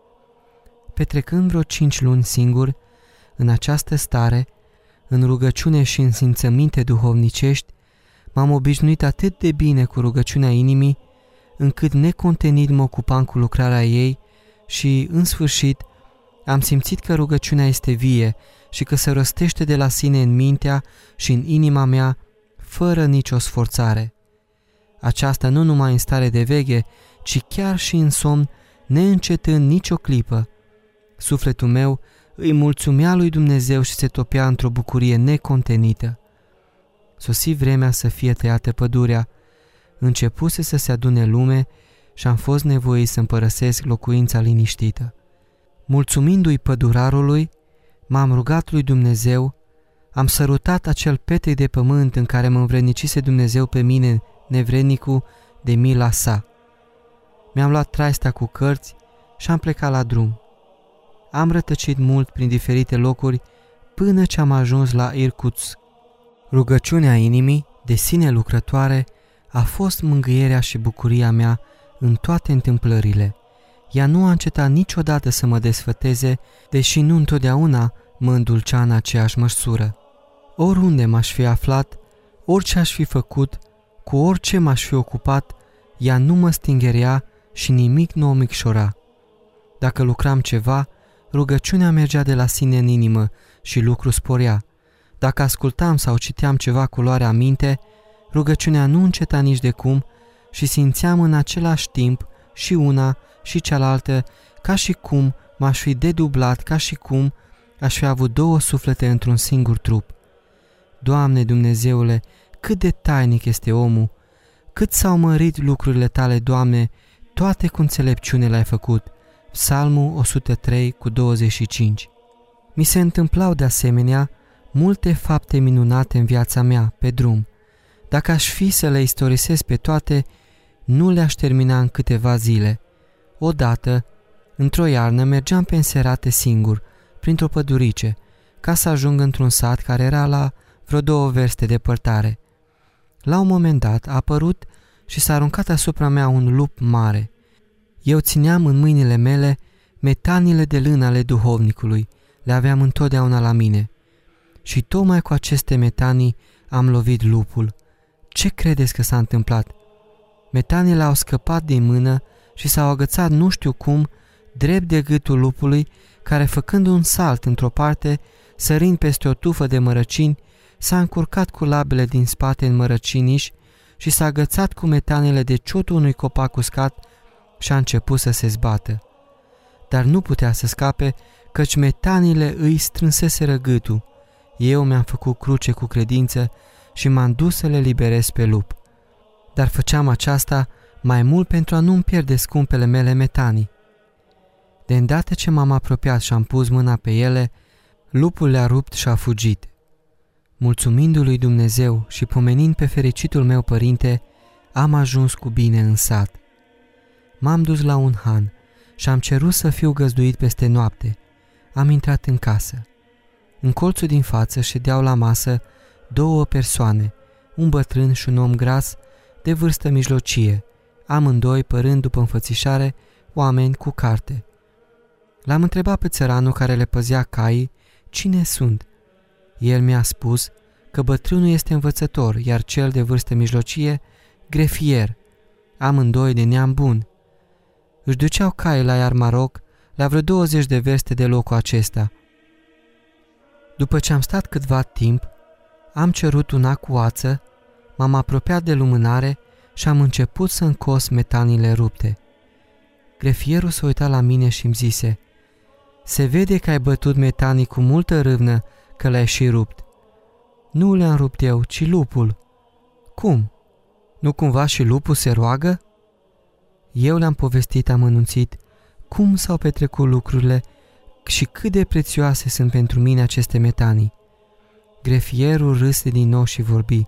Speaker 1: Petrecând vreo cinci luni singur, în această stare, în rugăciune și în simțăminte duhovnicești, m-am obișnuit atât de bine cu rugăciunea inimii, încât necontenit mă ocupam cu lucrarea ei și, în sfârșit, am simțit că rugăciunea este vie și că se rostește de la sine în mintea și în inima mea, fără nicio sforțare. Aceasta nu numai în stare de veche, ci chiar și în somn, neîncetând nicio clipă. Sufletul meu îi mulțumea lui Dumnezeu și se topea într-o bucurie necontenită. Sosi vremea să fie tăiată pădurea, începuse să se adune lume și am fost nevoit să împărăsesc locuința liniștită. Mulțumindu-i pădurarului, m-am rugat lui Dumnezeu, am sărutat acel petec de pământ în care mă învrednicise Dumnezeu pe mine, nevrednicul, de mila sa. Mi-am luat traista cu cărți și am plecat la drum. Am rătăcit mult prin diferite locuri până ce am ajuns la Irkutsk. Rugăciunea inimii, de sine lucrătoare, a fost mângâierea și bucuria mea în toate întâmplările. Ea nu a încetat niciodată să mă desfăteze, deși nu întotdeauna mă îndulcea în aceeași măsură. Oriunde m-aș fi aflat, orice aș fi făcut, cu orice m-aș fi ocupat, ea nu mă stingerea și nimic nu o micșora. Dacă lucram ceva, rugăciunea mergea de la sine în inimă și lucru sporea. Dacă ascultam sau citeam ceva cu luarea minte, rugăciunea nu înceta nici de cum și simțeam în același timp și una și cealaltă, ca și cum m-aș fi dedublat, ca și cum aș fi avut două suflete într-un singur trup. Doamne Dumnezeule, cât de tainic este omul! Cât s-au mărit lucrurile tale, Doamne, toate cu înțelepciune le-ai făcut. Psalmul o sută trei cu douăzeci și cinci. Mi se întâmplau de asemenea multe fapte minunate în viața mea, pe drum. Dacă aș fi să le istorisesc pe toate, nu le-aș termina în câteva zile. Odată, într-o iarnă, mergeam pe înserate singur, printr-o pădurice, ca să ajung într-un sat care era la vreo două verste depărtare. La un moment dat a apărut și s-a aruncat asupra mea un lup mare. Eu țineam în mâinile mele metanile de lână ale duhovnicului, le aveam întotdeauna la mine. Și tocmai cu aceste metanii am lovit lupul. Ce credeți că s-a întâmplat? Metanile au scăpat din mână și s-au agățat nu știu cum, drept de gâtul lupului, care, făcând un salt într-o parte, sărind peste o tufă de mărăcini, s-a încurcat cu labele din spate în mărăciniș și s-a agățat cu metanele de ciotul unui copac uscat și a început să se zbată. Dar nu putea să scape, căci metanile îi strânseseră gâtul. Eu mi-am făcut cruce cu credință și m-am dus să le liberez pe lup. Dar făceam aceasta mai mult pentru a nu-mi pierde scumpele mele metanii. De îndată ce m-am apropiat și am pus mâna pe ele, lupul le-a rupt și a fugit. Mulțumindu-lui lui Dumnezeu și pomenind pe fericitul meu părinte, am ajuns cu bine în sat. M-am dus la un han și am cerut să fiu găzduit peste noapte. Am intrat în casă. În colțul din față ședeau la masă două persoane, un bătrân și un om gras de vârstă mijlocie, amândoi părând după înfățișare oameni cu carte. L-am întrebat pe țăranul care le păzea caii cine sunt. El mi-a spus că bătrânul este învățător, iar cel de vârstă mijlocie, grefier, amândoi de neam bun. Își duceau caii la Iarmaroc, la vreo douăzeci de verste de locul acesta. După ce am stat câtva timp, am cerut una cu ață, m-am apropiat de lumânare și am început să încos metanile rupte. Grefierul s-a uitat la mine și îmi zise: "Se vede că ai bătut metanii cu multă râvnă, că le-ai și rupt." "Nu le-am rupt eu, ci lupul." "Cum? Nu cumva și lupul se roagă?" Eu le-am povestit amănunțit cum s-au petrecut lucrurile și cât de prețioase sunt pentru mine aceste metanii. Grefierul râse din nou și vorbi: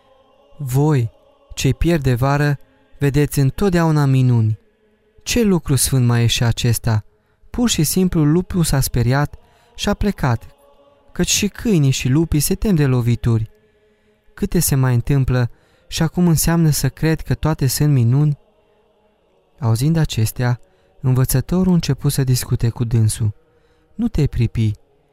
Speaker 1: "Voi, cei pierd de vară, vedeți întotdeauna minuni. Ce lucru sfânt mai e și acesta? Pur și simplu lupul s-a speriat și a plecat, căci și câinii și lupii se tem de lovituri. Câte se mai întâmplă și acum înseamnă să cred că toate sunt minuni?" Auzind acestea, învățătorul a început să discute cu dânsul. "Nu te pripi.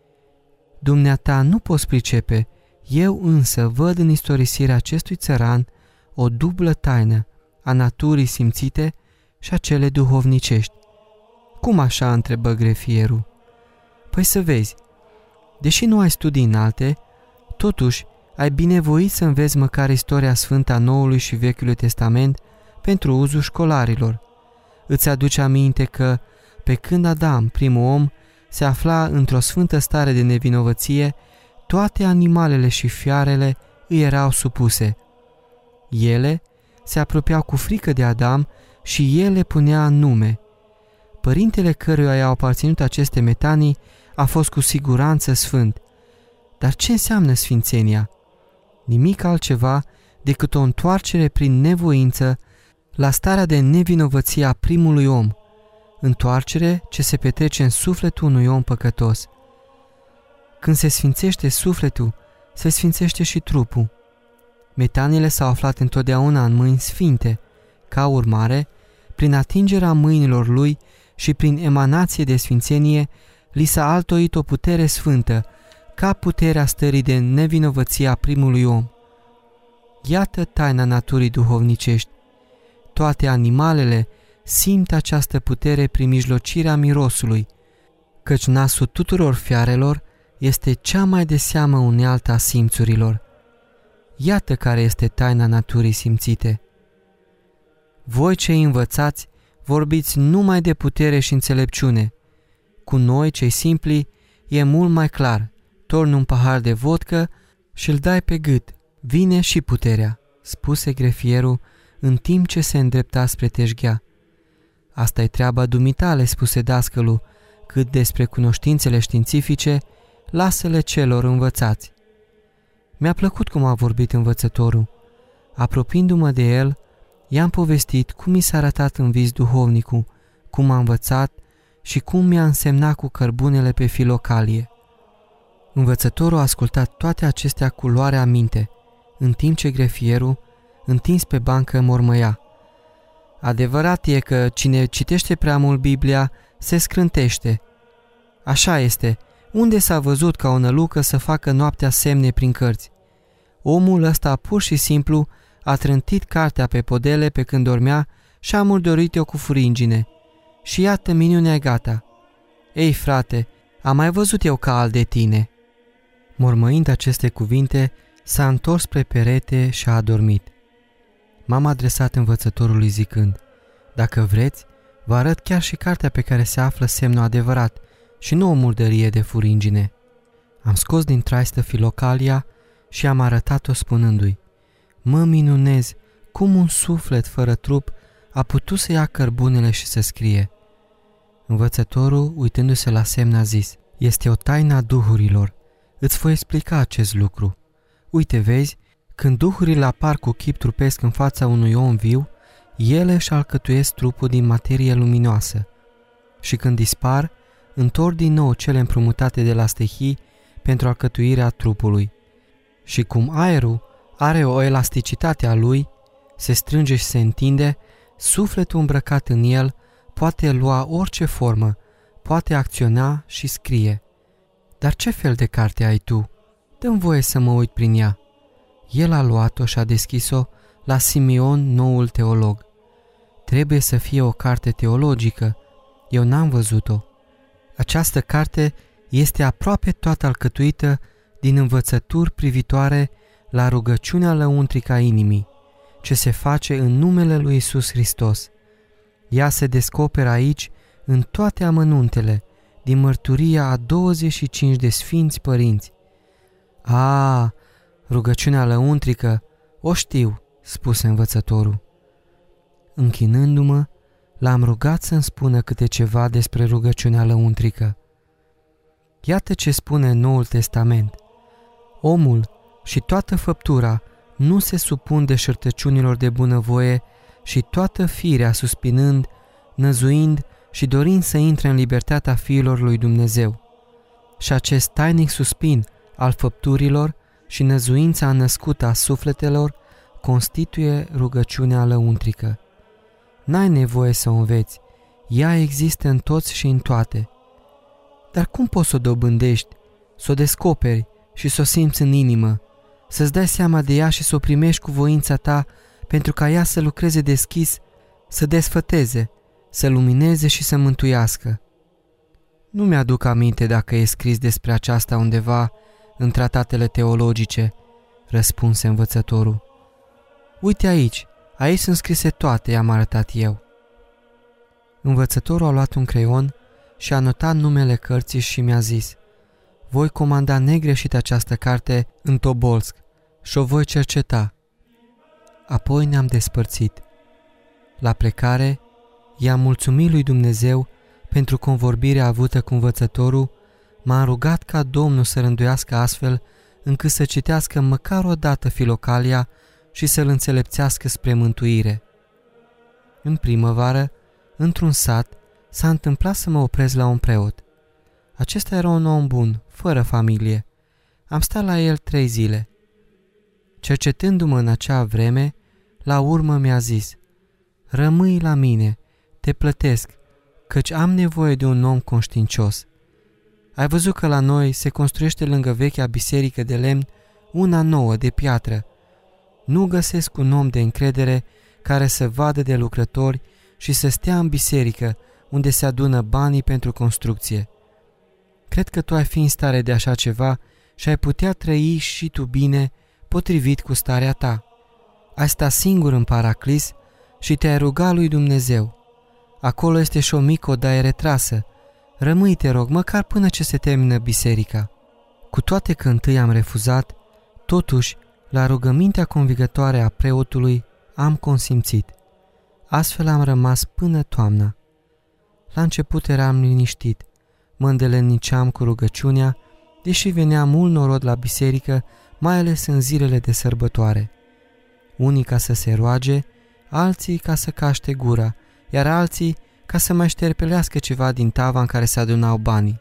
Speaker 1: Dumneata nu poți pricepe, eu însă văd în istorisirea acestui țăran o dublă taină a naturii simțite și a cele duhovnicești." "Cum așa?" întrebă grefierul. "Păi să vezi, deși nu ai studii înalte, totuși ai binevoit să înveți măcar istoria sfântă a Noului și Vechiului Testament pentru uzul școlarilor. Îți aduce aminte că, pe când Adam, primul om, se afla într-o sfântă stare de nevinovăție, toate animalele și fiarele îi erau supuse. Ele se apropiau cu frică de Adam și el le punea în nume. Părintele căruia i-au aparținut aceste metanii a fost cu siguranță sfânt. Dar ce înseamnă sfințenia? Nimic altceva decât o întoarcere prin nevoință la starea de nevinovăție a primului om, întoarcere ce se petrece în sufletul unui om păcătos. Când se sfințește sufletul, se sfințește și trupul. Metanele s-au aflat întotdeauna în mâini sfinte. Ca urmare, prin atingerea mâinilor lui și prin emanație de sfințenie, li s-a altoit o putere sfântă, ca puterea stării de nevinovăție a primului om. Iată taina naturii duhovnicești. Toate animalele simt această putere prin mijlocirea mirosului, căci nasul tuturor fiarelor este cea mai de seamă unealtă a simțurilor. Iată care este taina naturii simțite. Voi cei învățați, vorbiți numai de putere și înțelepciune. Cu noi, cei simpli, e mult mai clar. Torni un pahar de vodcă și îl dai pe gât. Vine și puterea, spuse grefierul în timp ce se îndrepta spre teșghea. Asta e treaba dumitale, spuse dascălul, cât despre cunoștințele științifice, lasă-le celor învățați. Mi-a plăcut cum a vorbit învățătorul. Apropiindu-mă de el, i-am povestit cum mi s-a arătat în vis duhovnicul, cum a învățat și cum mi-a însemnat cu cărbunele pe filocalie. Învățătorul a ascultat toate acestea cu luarea minte, în timp ce grefierul, întins pe bancă, mormăia. Adevărat e că cine citește prea mult Biblia se scrântește. Așa este. Unde s-a văzut ca o nălucă să facă noaptea semne prin cărți? Omul ăsta pur și simplu a trântit cartea pe podele pe când dormea și a murdorit-o cu furingine. Și iată, minunea e gata. Ei, frate, am mai văzut eu cal de tine. Mormăind aceste cuvinte, s-a întors spre perete și a adormit. M-am adresat învățătorului zicând: dacă vreți, vă arăt chiar și cartea pe care se află semnul adevărat și nu o murdărie de furingine. Am scos din traistă filocalia și am arătat-o spunându-i: mă minunez cum un suflet fără trup a putut să ia cărbunele și să scrie. Învățătorul, uitându-se la semn, a zis: este o taină a duhurilor. Îți voi explica acest lucru. Uite, vezi, când duhurile apar cu chip trupesc în fața unui om viu, ele își alcătuiesc trupul din materie luminoasă. Și când dispar, întorc din nou cele împrumutate de la stehii pentru alcătuirea trupului. Și cum aerul are o elasticitate a lui, se strânge și se întinde, sufletul îmbrăcat în el poate lua orice formă, poate acționa și scrie. Dar ce fel de carte ai tu? Dă-mi voie să mă uit prin ea. El a luat-o și a deschis-o la Simeon, noul teolog. Trebuie să fie o carte teologică. Eu n-am văzut-o. Această carte este aproape toată alcătuită din învățături privitoare la rugăciunea lăuntrică a inimii, ce se face în numele lui Iisus Hristos. Ea se descoperă aici în toate amănuntele, din mărturia a douăzeci și cinci de sfinți părinți. A, rugăciunea lăuntrică, o știu, spuse învățătorul. Închinându-mă, l-am rugat să-mi spună câte ceva despre rugăciunea lăuntrică. Iată ce spune Noul Testament. Omul și toată făptura nu se supun deșertăciunilor de bunăvoie și toată firea suspinând, năzuind și dorind să intre în libertatea fiilor lui Dumnezeu. Și acest tainic suspin al făpturilor și năzuința născută a sufletelor constituie rugăciunea lăuntrică. N-ai nevoie să o înveți, ea există în toți și în toate. Dar cum poți să o dobândești, să o descoperi și să o simți în inimă, să-ți dai seama de ea și să o primești cu voința ta pentru ca ea să lucreze deschis, să desfăteze, să lumineze și să mântuiască? Nu mi-aduc aminte dacă e scris despre aceasta undeva în tratatele teologice, răspunse învățătorul. Uite aici, aici sunt scrise toate, i-am arătat eu. Învățătorul a luat un creion și a notat numele cărții și mi-a zis: voi comanda negreșit această carte în Tobolsk și o voi cerceta. Apoi ne-am despărțit. La plecare, i-am mulțumit lui Dumnezeu pentru convorbirea avută cu învățătorul, m-a rugat ca Domnul să rânduiască astfel încât să citească măcar o dată filocalia și să-l înțelepțească spre mântuire. În primăvară, într-un sat, s-a întâmplat să mă opresc la un preot. Acesta era un om bun, fără familie. Am stat la el trei zile. Cercetându-mă în acea vreme, la urmă mi-a zis: rămâi la mine, te plătesc, căci am nevoie de un om conștiincios. Ai văzut că la noi se construiește lângă vechea biserică de lemn una nouă de piatră. Nu găsesc un om de încredere care să vadă de lucrători și să stea în biserică unde se adună banii pentru construcție. Cred că tu ai fi în stare de așa ceva și ai putea trăi și tu bine, potrivit cu starea ta. Ai sta singur în Paraclis și te-ai ruga lui Dumnezeu. Acolo este și o mică odaie retrasă. Rămâi, te rog, măcar până ce se termină biserica. Cu toate că întâi am refuzat, totuși, la rugămintea convigătoare a preotului, am consimțit. Astfel am rămas până toamna. La început eram liniștit, mă îndeletniceam cu rugăciunea, deși venea mult norod la biserică, mai ales în zilele de sărbătoare. Unii ca să se roage, alții ca să caște gura, iar alții ca să mai șterpelească ceva din tava în care se adunau banii.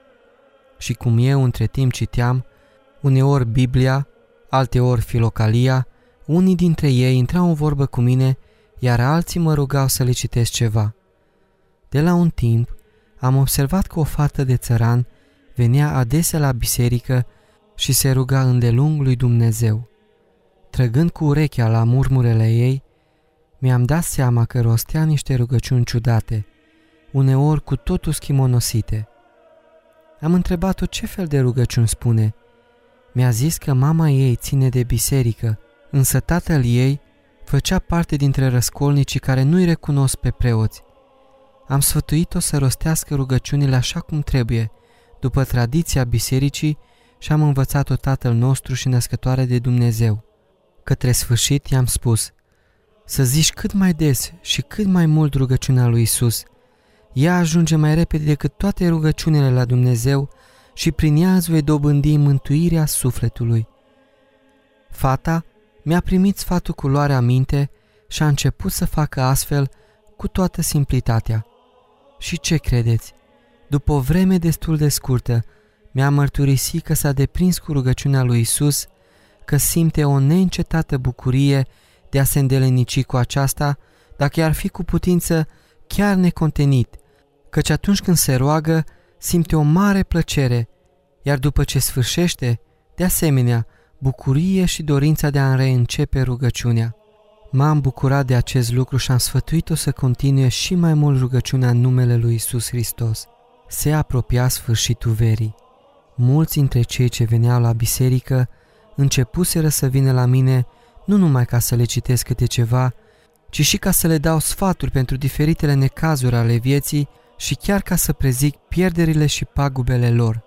Speaker 1: Și cum eu între timp citeam, uneori Biblia, alteori Filocalia, unii dintre ei intrau în vorbă cu mine, iar alții mă rugau să le citesc ceva. De la un timp am observat că o fată de țăran venea adesea la biserică și se ruga îndelung lui Dumnezeu. Trăgând cu urechea la murmurele ei, mi-am dat seama că rostea niște rugăciuni ciudate, uneori cu totul schimonosite. Am întrebat-o ce fel de rugăciuni spune. Mi-a zis că mama ei ține de biserică, însă tatăl ei făcea parte dintre răscolnicii care nu-i recunosc pe preoți. Am sfătuit-o să rostească rugăciunile așa cum trebuie, după tradiția bisericii, și am învățat-o Tatăl nostru și Născătoare de Dumnezeu. Către sfârșit i-am spus: să zici cât mai des și cât mai mult rugăciunea lui Isus. Ea ajunge mai repede decât toate rugăciunile la Dumnezeu și prin ea îți vei dobândi mântuirea sufletului. Fata mi-a primit sfatul cu luarea minte și a început să facă astfel cu toată simplitatea. Și ce credeți? După o vreme destul de scurtă, mi-a mărturisit că s-a deprins cu rugăciunea lui Isus, că simte o neîncetată bucurie de a se îndelenici cu aceasta, dacă i-ar fi cu putință chiar necontenit, căci atunci când se roagă, simte o mare plăcere, iar după ce sfârșește, de asemenea, bucurie și dorința de a reîncepe rugăciunea. M-am bucurat de acest lucru și am sfătuit-o să continue și mai mult rugăciunea în numele lui Isus Hristos. Se apropia sfârșitul verii. Mulți dintre cei ce veneau la biserică începuseră să vină la mine nu numai ca să le citesc câte ceva, ci și ca să le dau sfaturi pentru diferitele necazuri ale vieții și chiar ca să prezic pierderile și pagubele lor.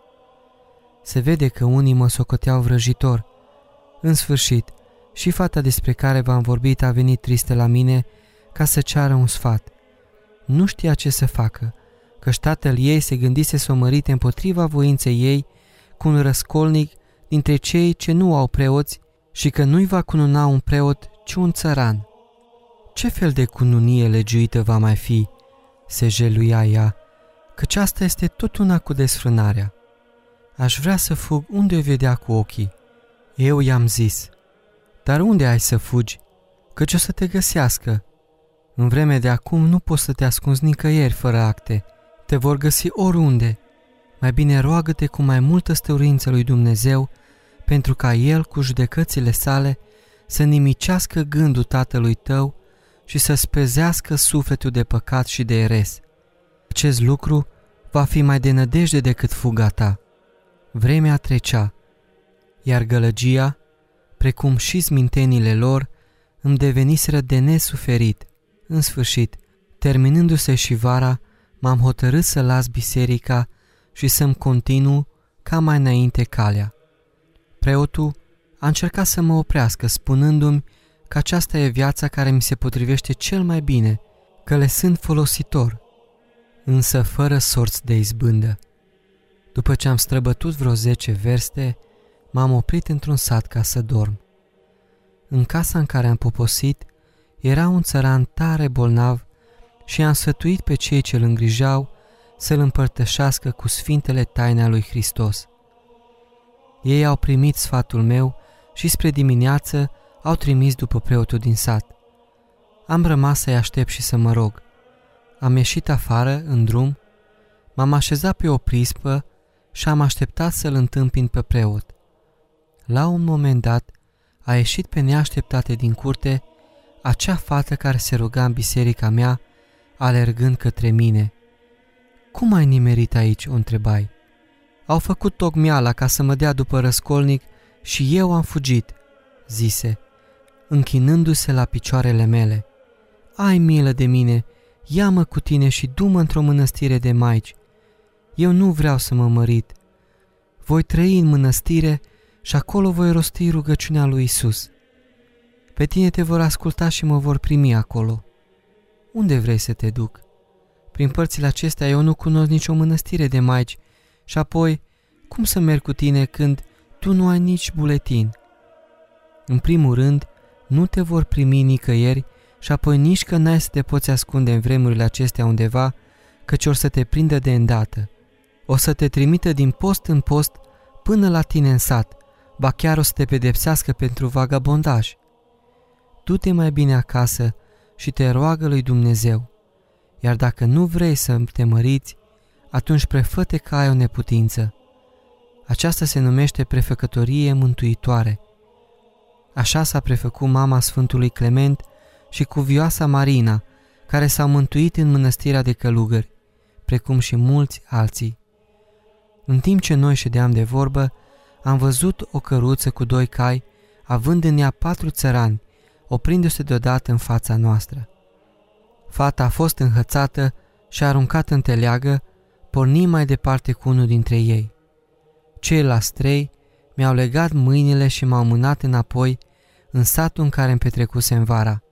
Speaker 1: Se vede că unii mă socoteau vrăjitor. În sfârșit, și fata despre care v-am vorbit a venit tristă la mine ca să ceară un sfat. Nu știa ce să facă, căci tatăl ei se gândise să o mărite împotriva voinței ei cu un răscolnic dintre cei ce nu au preoți și că nu-i va cununa un preot, ci un țăran. Ce fel de cununie legiuită va mai fi? Se jeluia ea, căci asta este tot una cu desfrânarea. Aș vrea să fug unde o vedea cu ochii. Eu i-am zis: dar unde ai să fugi? Căci o să te găsească. În vremea de acum nu poți să te ascunzi nicăieri fără acte. Te vor găsi oriunde. Mai bine roagă-te cu mai multă stăruință lui Dumnezeu, pentru ca El, cu judecățile sale, să nimicească gândul tatălui tău și să spezească sufletul de păcat și de eres. Acest lucru va fi mai de nădejde decât fuga ta. Vremea trecea, iar gălăgia, precum și smintenile lor, îmi deveniseră de nesuferit. În sfârșit, terminându-se și vara, m-am hotărât să las biserica și să-mi continu ca mai înainte calea. Preotul a încercat să mă oprească, spunându-mi că aceasta e viața care mi se potrivește cel mai bine, că le sunt folositor, însă fără sorți de izbândă. După ce am străbătut vreo zece verste, m-am oprit într-un sat ca să dorm. În casa în care am poposit era un țăran tare bolnav și am sfătuit pe cei ce îl îngrijau să-l împărtășească cu sfintele taine a lui Hristos. Ei au primit sfatul meu și spre dimineață au trimis după preotul din sat. Am rămas să-i aștept și să mă rog. Am ieșit afară, în drum, m-am așezat pe o prispă și am așteptat să-l întâmpin pe preot. La un moment dat, a ieșit pe neașteptate din curte acea fată care se ruga în biserica mea, alergând către mine. Cum ai nimerit aici?" o întrebai. Au făcut tocmeala ca să mă dea după răscolnic și eu am fugit," zise, închinându-se la picioarele mele. Ai milă de mine, ia-mă cu tine și du-mă într-o mănăstire de maici. Eu nu vreau să mă mărit. Voi trăi în mănăstire și acolo voi rosti rugăciunea lui Isus. Pe tine te vor asculta și mă vor primi acolo. Unde vrei să te duc? Prin părțile acestea eu nu cunosc nicio mănăstire de maici și apoi, cum să merg cu tine când tu nu ai nici buletin? În primul rând, nu te vor primi nicăieri și apoi nici că n-ai să te poți ascunde în vremurile acestea undeva, căci or să te prindă de îndată. O să te trimită din post în post până la tine în sat, ba chiar o să te pedepsească pentru vagabondaj. Du-te mai bine acasă și te roagă lui Dumnezeu, iar dacă nu vrei să te măriți, atunci prefă-te că ai o neputință. Aceasta se numește prefăcătorie mântuitoare. Așa s-a prefăcut mama Sfântului Clement și cuvioasa Marina, care s-au mântuit în mănăstirea de călugări, precum și mulți alții. În timp ce noi ședeam de vorbă, am văzut o căruță cu doi cai, având în ea patru țărani, oprindu-se deodată în fața noastră. Fata a fost înhățată și aruncată în teleagă, porni mai departe cu unul dintre ei. Ceilalți trei mi-au legat mâinile și m-au mânat înapoi în satul în care îmi petrecusem vara.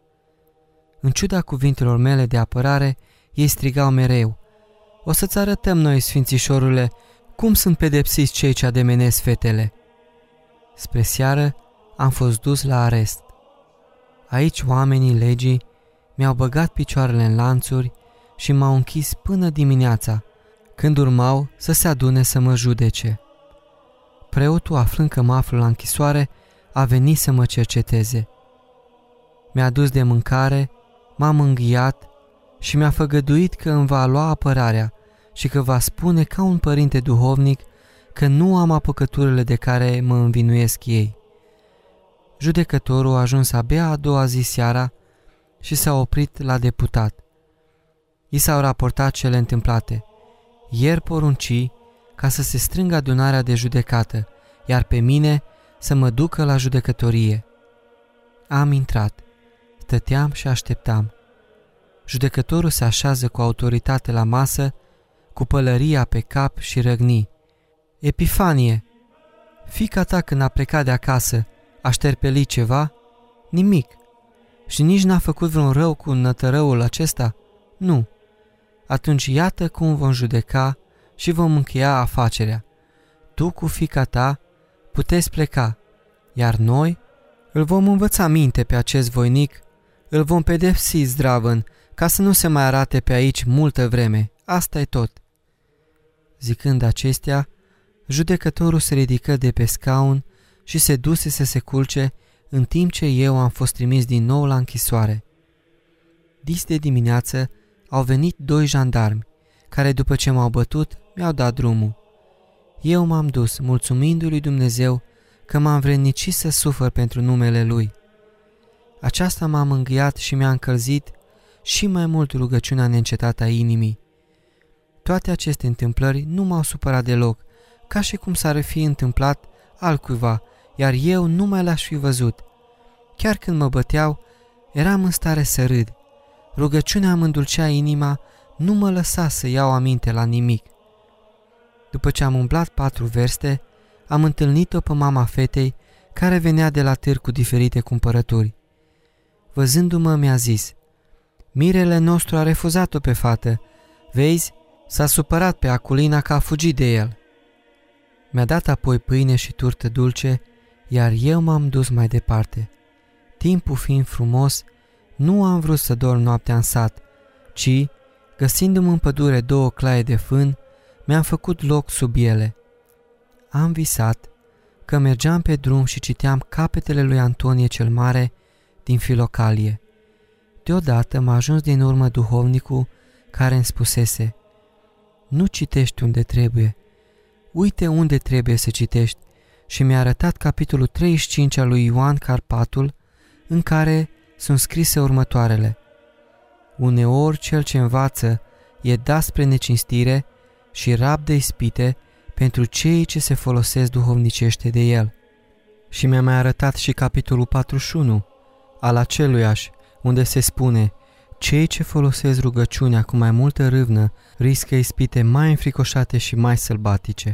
Speaker 1: În ciuda cuvintelor mele de apărare, ei strigau mereu: "O să-ți arătăm noi, sfințișorule, cum sunt pedepsiți cei ce ademenesc fetele." Spre seară am fost dus la arest. Aici oamenii legii mi-au băgat picioarele în lanțuri și m-au închis până dimineața, când urmau să se adune să mă judece. Preotul, aflând că mă aflu la închisoare, a venit să mă cerceteze. Mi-a dus de mâncare, m-a mângâiat și mi-a făgăduit că îmi va lua apărarea și că va spune ca un părinte duhovnic că nu am apucăturile de care mă învinuiesc ei. Judecătorul a ajuns abia a doua zi seara și s-a oprit la deputat. I s-au raportat cele întâmplate. Ieri porunci ca să se strângă adunarea de judecată, iar pe mine să mă ducă la judecătorie. Am intrat, stăteam și așteptam. Judecătorul se așează cu autoritate la masă, cu pălăria pe cap și răgni: "Epifanie, fiica ta când a plecat de acasă a șterpelit ceva? Nimic. Și nici n-a făcut vreun rău cu nătărăul acesta? Nu. Atunci iată cum vom judeca și vom încheia afacerea. Tu cu fiica ta puteți pleca, iar noi îl vom învăța minte pe acest voinic, îl vom pedepsi zdravăn, ca să nu se mai arate pe aici multă vreme. Asta e tot." Zicând acestea, judecătorul se ridică de pe scaun și se duse să se culce, în timp ce eu am fost trimis din nou la închisoare. Dis de dimineață au venit doi jandarmi, care după ce m-au bătut, mi-au dat drumul. Eu m-am dus, mulțumindu-i lui Dumnezeu că m-am vrednicit să sufăr pentru numele Lui. Aceasta m-a mângâiat și mi-a încălzit și mai mult rugăciunea neîncetată a inimii. Toate aceste întâmplări nu m-au supărat deloc, ca și cum s-ar fi întâmplat altcuiva, iar eu nu mai l-aș fi văzut. Chiar când mă băteau, eram în stare să râd. Rugăciunea îmi îndulcea inima, nu mă lăsa să iau aminte la nimic. După ce am umblat patru verste, am întâlnit-o pe mama fetei, care venea de la târg cu diferite cumpărături. Văzându-mă, mi-a zis: "Mirele nostru a refuzat-o pe fată. Vezi, s-a supărat pe Aculina că a fugit de el." Mi-a dat apoi pâine și turtă dulce, iar eu m-am dus mai departe. Timpul fiind frumos, nu am vrut să dorm noaptea în sat, ci, găsindu-mi în pădure două claie de fân, mi-am făcut loc sub ele. Am visat că mergeam pe drum și citeam capetele lui Antonie cel Mare din Filocalie. Deodată m-a ajuns din urmă duhovnicul care îmi spusese: nu citești unde trebuie, uite unde trebuie să citești, și mi-a arătat capitolul treizeci și cinci al lui Ioan Carpatul, în care sunt scrise următoarele: uneori cel ce învață e dat spre necinstire și rabdă ispite pentru cei ce se folosesc duhovnicește de el. Și mi-a mai arătat și capitolul patruzeci și unu al aceluiași, unde se spune: cei ce folosesc rugăciunea cu mai multă râvnă riscă ispite mai înfricoșate și mai sălbatice.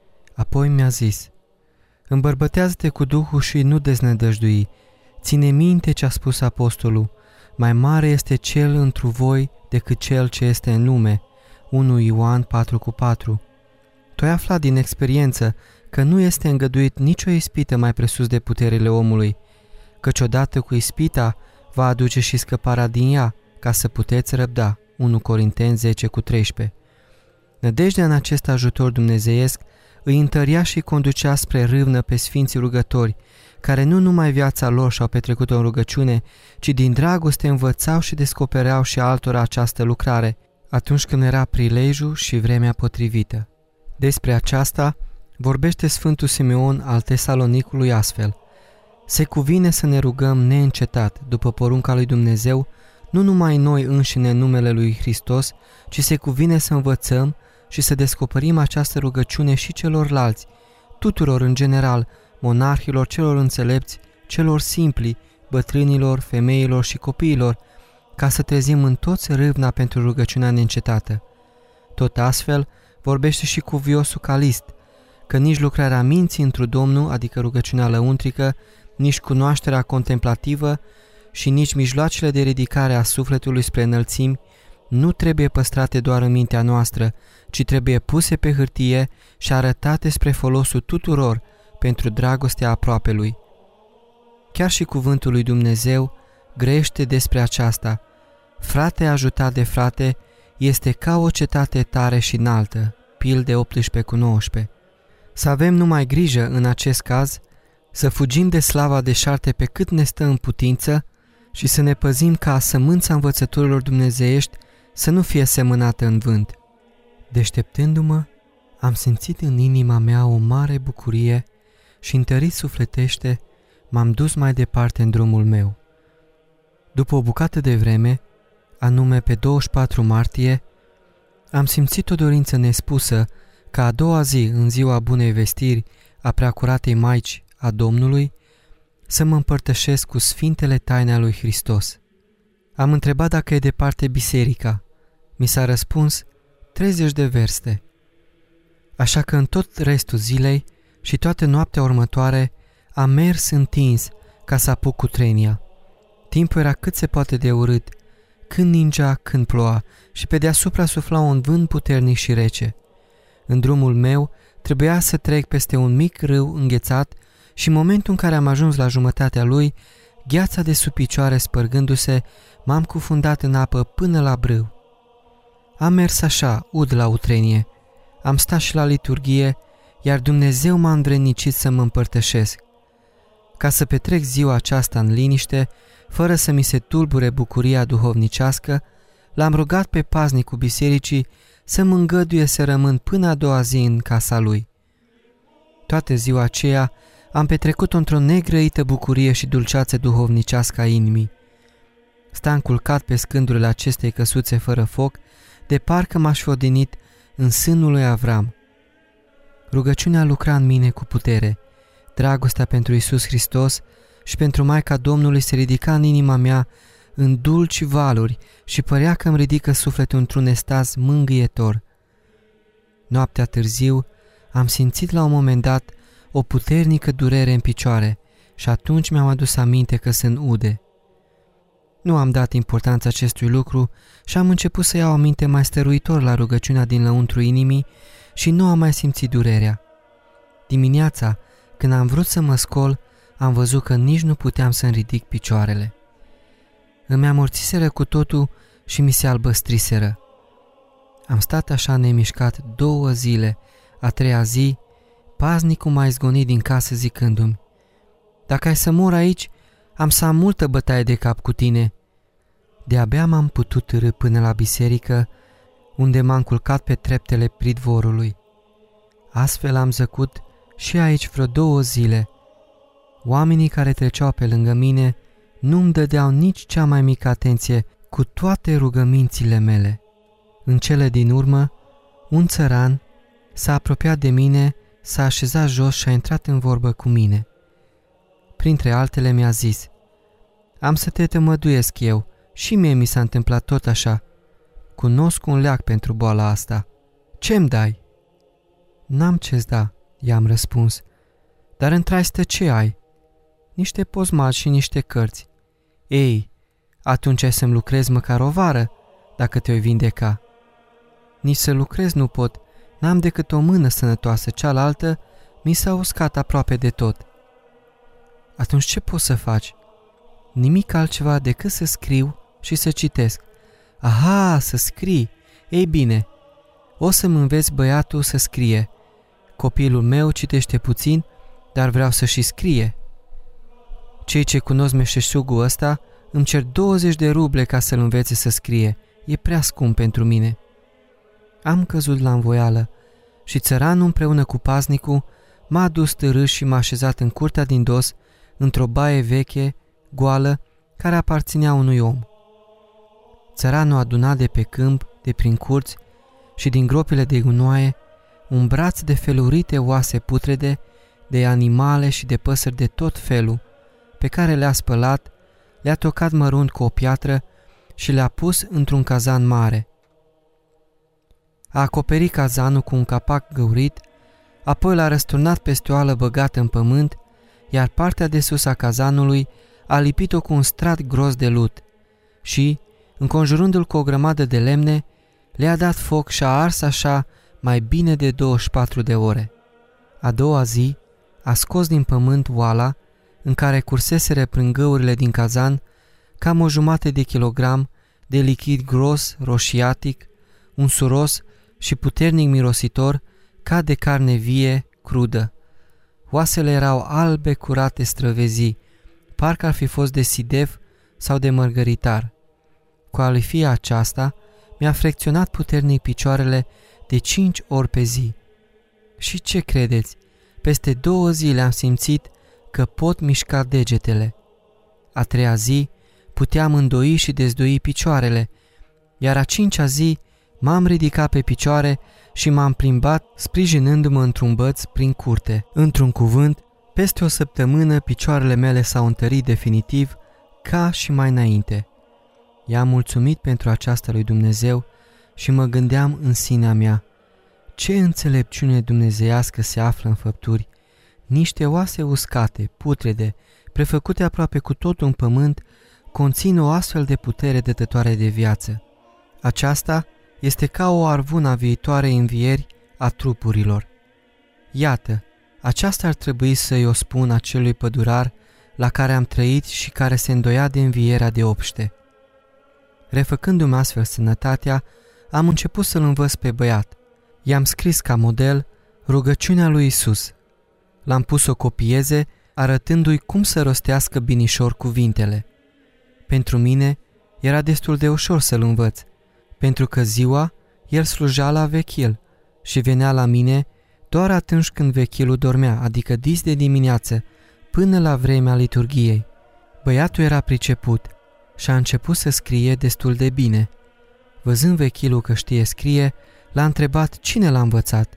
Speaker 1: Apoi mi-a zis: îmbărbătează-te cu Duhul și nu deznădăjdui. Ține minte ce a spus apostolul: mai mare este cel întru voi decât cel ce este în lume. unu Ioan patru cu patru. Tu ai aflat din experiență că nu este îngăduit nicio ispită mai presus de puterile omului, căci odată cu ispita va aduce și scăparea din ea, ca să puteți răbda. unu Corinteni zece cu treisprezece. Nădejdea în acest ajutor dumnezeiesc îi întărea și conducea spre râvnă pe sfinții rugători, care nu numai viața lor și-au petrecut-o în rugăciune, ci din dragoste învățau și descopereau și altora această lucrare, atunci când era prilejul și vremea potrivită. Despre aceasta vorbește Sfântul Simeon al Tesalonicului astfel: se cuvine să ne rugăm neîncetat, după porunca lui Dumnezeu, nu numai noi înșine în numele lui Hristos, ci se cuvine să învățăm și să descoperim această rugăciune și celorlalți, tuturor în general, monarhilor, celor înțelepți, celor simpli, bătrânilor, femeilor și copiilor, ca să trezim în toți râvna pentru rugăciunea neîncetată. Tot astfel vorbește și cuviosul Calist, că nici lucrarea minții întru Domnul, adică rugăciunea lăuntrică, nici cunoașterea contemplativă și nici mijloacele de ridicare a sufletului spre înălțimi nu trebuie păstrate doar în mintea noastră, ci trebuie puse pe hârtie și arătate spre folosul tuturor pentru dragostea aproapelui. Chiar și cuvântul lui Dumnezeu grăiește despre aceasta: frate ajutat de frate este ca o cetate tare și înaltă. Pilde optsprezece cu nouăsprezece. Să avem numai grijă în acest caz să fugim de slava deșarte pe cât ne stă în putință și să ne păzim ca sămânța învățăturilor dumnezeiești să nu fie semănată în vânt. Deșteptându-mă, am simțit în inima mea o mare bucurie și, întărit sufletește, m-am dus mai departe în drumul meu. După o bucată de vreme, anume pe douăzeci și patru martie, am simțit o dorință nespusă ca a doua zi, în ziua Bunei Vestiri a Preacuratei Maici a Domnului, să mă împărtășesc cu sfintele taine a lui Hristos. Am întrebat dacă e departe biserica. Mi s-a răspuns: treizeci de verste. Așa că în tot restul zilei și toată noaptea următoare am mers întins ca să apuc cu trenia. Timpul era cât se poate de urât, când ningea, când ploua și pe deasupra sufla un vânt puternic și rece. În drumul meu trebuia să trec peste un mic râu înghețat și în momentul în care am ajuns la jumătatea lui, gheața de sub picioare spărgându-se, m-am cufundat în apă până la brâu. Am mers așa, ud la utrenie. Am stat și la liturghie, iar Dumnezeu m-a învrednicit să mă împărtășesc. Ca să petrec ziua aceasta în liniște, fără să mi se tulbure bucuria duhovnicească, l-am rugat pe paznicul bisericii să mă îngăduie să rămân până a doua zi în casa lui. Toată ziua aceea am petrecut într-o negrăită bucurie și dulceață duhovnicească a inimii. Sta culcat pe scândurile acestei căsuțe fără foc, de parcă m-aș fi odinit în sânul lui Avram. Rugăciunea lucra în mine cu putere, dragostea pentru Iisus Hristos și pentru Maica Domnului se ridica în inima mea în dulci valuri și părea că îmi ridică sufletul într-un estaz mângâietor. Noaptea târziu am simțit la un moment dat o puternică durere în picioare și atunci mi-am adus aminte că sunt ude. Nu am dat importanță acestui lucru și am început să iau aminte mai stăruitor la rugăciunea din lăuntru inimii și nu am mai simțit durerea. Dimineața, când am vrut să mă scol, am văzut că nici nu puteam să-mi ridic picioarele. Îmi amorțiseră cu totul și mi se albăstriseră. Am stat așa nemișcat două zile, a treia zi, Paznicul m-a izgonit din casă zicându-mi: dacă ai să mor aici, am să am multă bătaie de cap cu tine. De-abia m-am putut târî până la biserică, unde m-am culcat pe treptele pridvorului. Astfel am zăcut și aici vreo două zile. Oamenii care treceau pe lângă mine nu-mi dădeau nici cea mai mică atenție cu toate rugămințile mele. În cele din urmă, un țăran s-a apropiat de mine, s-a așezat jos și a intrat în vorbă cu mine. Printre altele mi-a zis: am să te tămăduiesc eu, și mie mi s-a întâmplat tot așa. Cunosc un leac pentru boala asta. Ce-mi dai? N-am ce-ți da, i-am răspuns, dar în traistă ce ai? Niște pozmaci și niște cărți. Ei, atunci ai să-mi lucrezi măcar o vară, dacă te-o vindeca. Nici să lucrez nu pot, n-am decât o mână sănătoasă, cealaltă mi s-a uscat aproape de tot. Atunci ce poți să faci? Nimic altceva decât să scriu și să citesc. Aha, să scrii! Ei bine, o să-mi înveți băiatul să scrie. Copilul meu citește puțin, dar vreau să și scrie. Cei ce cunosc meșteșugul ăsta îmi cer douăzeci de ruble ca să-l învețe să scrie. E prea scump pentru mine. Am căzut la învoială și țăranul împreună cu paznicul m-a dus târâș și m-a așezat în curtea din dos, într-o baie veche, goală, care aparținea unui om. Țăranul aduna de pe câmp, de prin curți și din gropile de gunoaie un braț de felurite oase putrede, de animale și de păsări de tot felul, pe care le-a spălat, le-a tocat mărunt cu o piatră și le-a pus într-un cazan mare. A acoperit cazanul cu un capac găurit, apoi l-a răsturnat peste o oală băgată în pământ, iar partea de sus a cazanului a lipit-o cu un strat gros de lut și, înconjurându-l cu o grămadă de lemne, le-a dat foc și a ars așa mai bine de douăzeci și patru de ore. A doua zi a scos din pământ oala, în care curseseră prin găurile din cazan cam o jumătate de kilogram de lichid gros, roșiatic, unsuros și puternic mirositor, ca de carne vie, crudă. Oasele erau albe, curate, străvezii, parcă ar fi fost de sidef sau de mărgăritar. Cu alifia aceasta mi-a frecționat puternic picioarele de cinci ori pe zi. Și ce credeți? Peste două zile am simțit că pot mișca degetele. A treia zi puteam îndoi și dezdoi picioarele, iar a cincea zi m-am ridicat pe picioare și m-am plimbat sprijinându-mă într-un băț prin curte. Într-un cuvânt, peste o săptămână picioarele mele s-au întărit definitiv ca și mai înainte. I-am mulțumit pentru aceasta lui Dumnezeu și mă gândeam în sinea mea: ce înțelepciune dumnezeiască se află în făpturi! Niște oase uscate, putrede, prefăcute aproape cu totul în pământ, conțin o astfel de putere dătătoare de viață. Aceasta este ca o arvună a viitoarei învieri a trupurilor. Iată, aceasta ar trebui să-i o spun acelui pădurar la care am trăit și care se îndoia de învierea de obște. Refăcându-mi astfel sănătatea, am început să-l învăț pe băiat. I-am scris ca model rugăciunea lui Isus. L-am pus să o copieze, arătându-i cum să rostească binișor cuvintele. Pentru mine era destul de ușor să-l învăț, pentru că ziua el slujea la vechil și venea la mine doar atunci când vechilul dormea, adică dis de dimineață, până la vremea liturghiei. Băiatul era priceput și a început să scrie destul de bine. Văzând vechilul că știe scrie, l-a întrebat cine l-a învățat.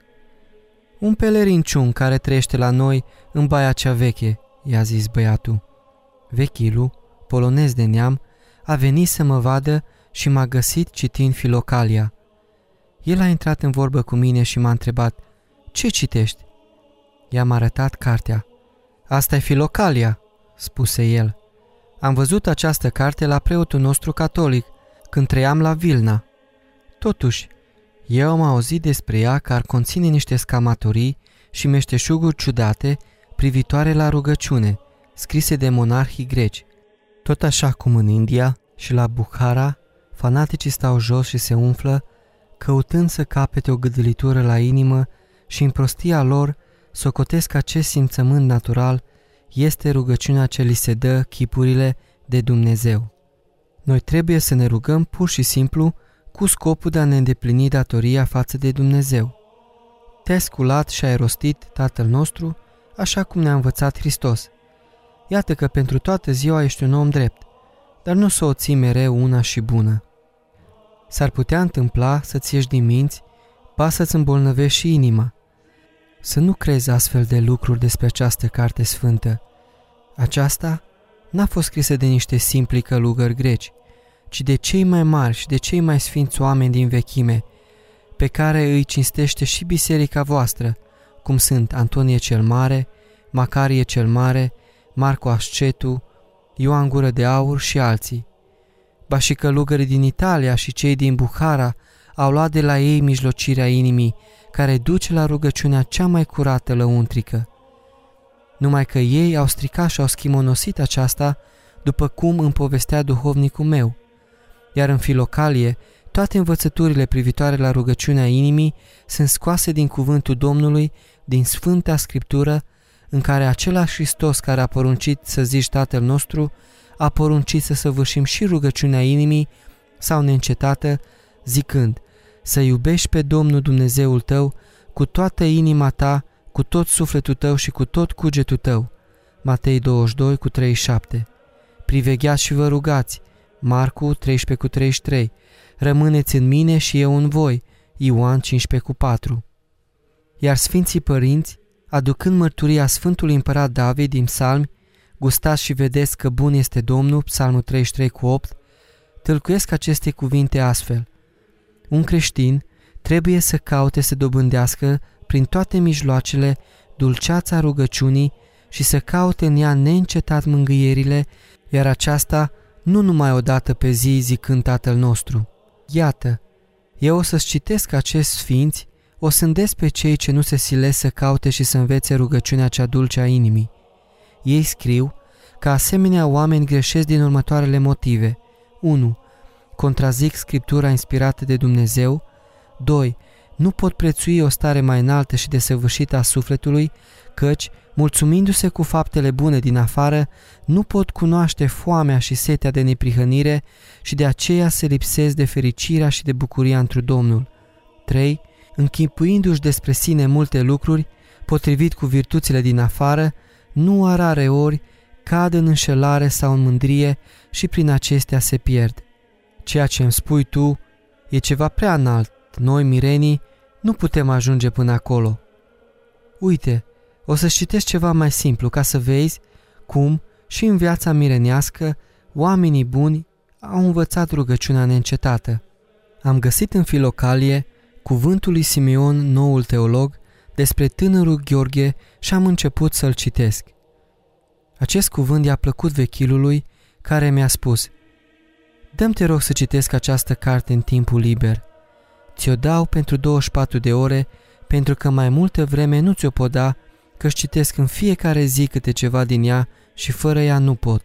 Speaker 1: Un pelerinciun care trăiește la noi în baia cea veche, i-a zis băiatul. Vechilul, polonez de neam, a venit să mă vadă și m-a găsit citind Filocalia. El a intrat în vorbă cu mine și m-a întrebat: ce citești? I-am arătat cartea. Asta e Filocalia, spuse el. Am văzut această carte la preotul nostru catolic, când trăiam la Vilna. Totuși, eu am auzit despre ea că ar conține niște scamatorii și meșteșuguri ciudate privitoare la rugăciune, scrise de monarhii greci. Tot așa cum în India și la Bukhara, fanaticii stau jos și se umflă, căutând să capete o gâdălitură la inimă și în prostia lor socotesc că acest simțământ natural este rugăciunea ce li se dă chipurile de Dumnezeu. Noi trebuie să ne rugăm pur și simplu cu scopul de a ne îndeplini datoria față de Dumnezeu. Te-ai sculat și ai rostit Tatăl nostru, așa cum ne-a învățat Hristos. Iată că pentru toată ziua ești un om drept, dar nu să o ții mereu una și bună. S-ar putea întâmpla să-ți ieși din minți, ba să-ți îmbolnăvești și inima. Să nu crezi astfel de lucruri despre această carte sfântă. Aceasta n-a fost scrisă de niște simpli călugări greci, ci de cei mai mari și de cei mai sfinți oameni din vechime, pe care îi cinstește și biserica voastră, cum sunt Antonie cel Mare, Macarie cel Mare, Marco Ascetu, Ioan Gură de Aur și alții. Ba și călugării din Italia și cei din Buhara au luat de la ei mijlocirea inimii, care duce la rugăciunea cea mai curată lăuntrică. Numai că ei au stricat și au schimonosit aceasta, după cum îmi povestea duhovnicul meu. Iar în Filocalie, toate învățăturile privitoare la rugăciunea inimii sunt scoase din cuvântul Domnului, din Sfânta Scriptură, în care același Hristos care a poruncit să zici Tatăl nostru, a poruncit să săvârșim și rugăciunea inimii sau neîncetată, zicând: să iubești pe Domnul Dumnezeul tău cu toată inima ta, cu tot sufletul tău și cu tot cugetul tău. Matei douăzeci și doi cu treizeci și șapte. Privegheați și vă rugați. Marcu treisprezece cu treizeci și trei. Rămâneți în mine și eu în voi. Ioan cincisprezece cu patru. Iar Sfinții Părinți, aducând mărturia Sfântului Împărat David din Psalmi, gustați și vedeți că bun este Domnul, Psalmul treizeci și trei cu opt, tâlcuiesc aceste cuvinte astfel: un creștin trebuie să caute să dobândească prin toate mijloacele dulceața rugăciunii și să caute în ea neîncetat mângâierile, iar aceasta nu numai o dată pe zi zicând Tatăl nostru. Iată, eu o să-ți citesc acești sfinți, o să îndesc pe cei ce nu se silesc să caute și să învețe rugăciunea cea dulce a inimii. Ei scriu că asemenea oameni greșesc din următoarele motive. unu. Contrazic Scriptura inspirată de Dumnezeu. doi. Nu pot prețui o stare mai înaltă și desăvârșită a sufletului, căci, mulțumindu-se cu faptele bune din afară, nu pot cunoaște foamea și setea de neprihănire și de aceea se lipsesc de fericirea și de bucuria întru Domnul. trei. Închipuindu-și despre sine multe lucruri, potrivit cu virtuțile din afară, nu a rare ori cad în înșelare sau în mândrie și prin acestea se pierd. Ceea ce îmi spui tu e ceva prea înalt. Noi, mirenii, nu putem ajunge până acolo. Uite, o să-ți citesc ceva mai simplu ca să vezi cum și în viața mirenească oamenii buni au învățat rugăciunea neîncetată. Am găsit în Filocalie cuvântul lui Simeon, noul teolog, despre tânărul Gheorghe și am început să-l citesc. Acest cuvânt i-a plăcut vechilului, care mi-a spus: dă-mi te rog să citesc această carte în timpul liber. Ți-o dau pentru douăzeci și patru de ore, pentru că mai multă vreme nu ți-o pot da, că-și citesc în fiecare zi câte ceva din ea și fără ea nu pot.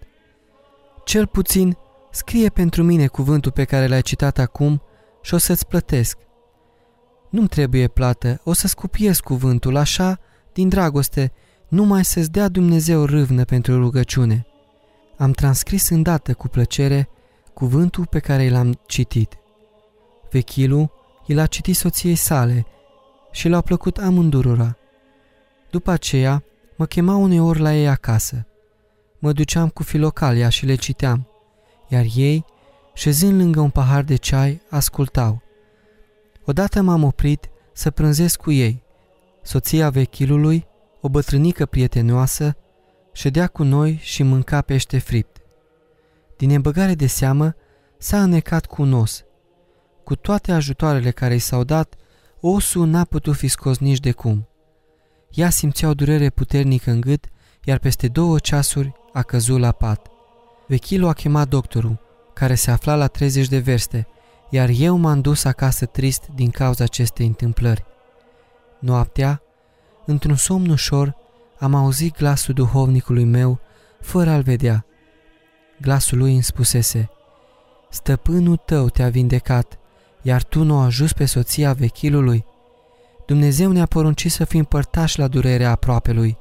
Speaker 1: Cel puțin scrie pentru mine cuvântul pe care l-ai citat acum și o să-ți plătesc. Nu-mi trebuie plată, o să-ți copiez cuvântul, așa, din dragoste, numai să-ți dea Dumnezeu râvnă pentru rugăciune. Am transcris îndată cu plăcere cuvântul pe care l-am citit. Vechilul i l-a citit soției sale și l-au plăcut amândurora. După aceea, mă chema uneori la ei acasă. Mă duceam cu Filocalia și le citeam, iar ei, șezând lângă un pahar de ceai, ascultau. Odată m-am oprit să prânzesc cu ei. Soția vechilului, o bătrânică prietenoasă, ședea cu noi și mânca pește fript. Din nebăgare de seamă, s-a înnecat cu un os. Cu toate ajutoarele care i s-au dat, osul n-a putut fi scos nici de cum. Ea simțea o durere puternică în gât, iar peste două ceasuri a căzut la pat. Vechilul a chemat doctorul, care se afla la treizeci de verste, iar eu m-am dus acasă trist din cauza acestei întâmplări. Noaptea, într-un somn ușor, am auzit glasul duhovnicului meu, fără a-l vedea. Glasul lui îmi spusese: stăpânul tău te-a vindecat, iar tu nu ajuns pe soția vechilului. Dumnezeu ne-a poruncit să fim părtași la durerea aproapelui.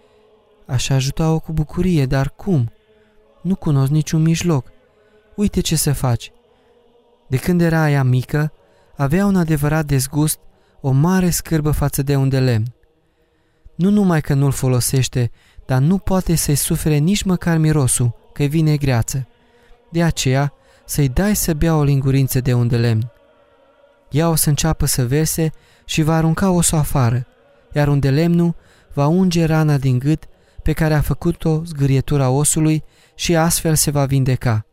Speaker 1: Aș ajuta-o cu bucurie, dar cum? Nu cunosc niciun mijloc. Uite ce să faci. De când era ea mică, avea un adevărat dezgust, o mare scârbă față de un de lemn. Nu numai că nu-l folosește, dar nu poate să-i sufere nici măcar mirosul, că-i vine greață. De aceea, să-i dai să bea o lingurință de un de lemn. Ea o să înceapă să verse și va arunca osul afară, iar un de lemnul va unge rana din gât pe care a făcut-o zgârietura osului și astfel se va vindeca.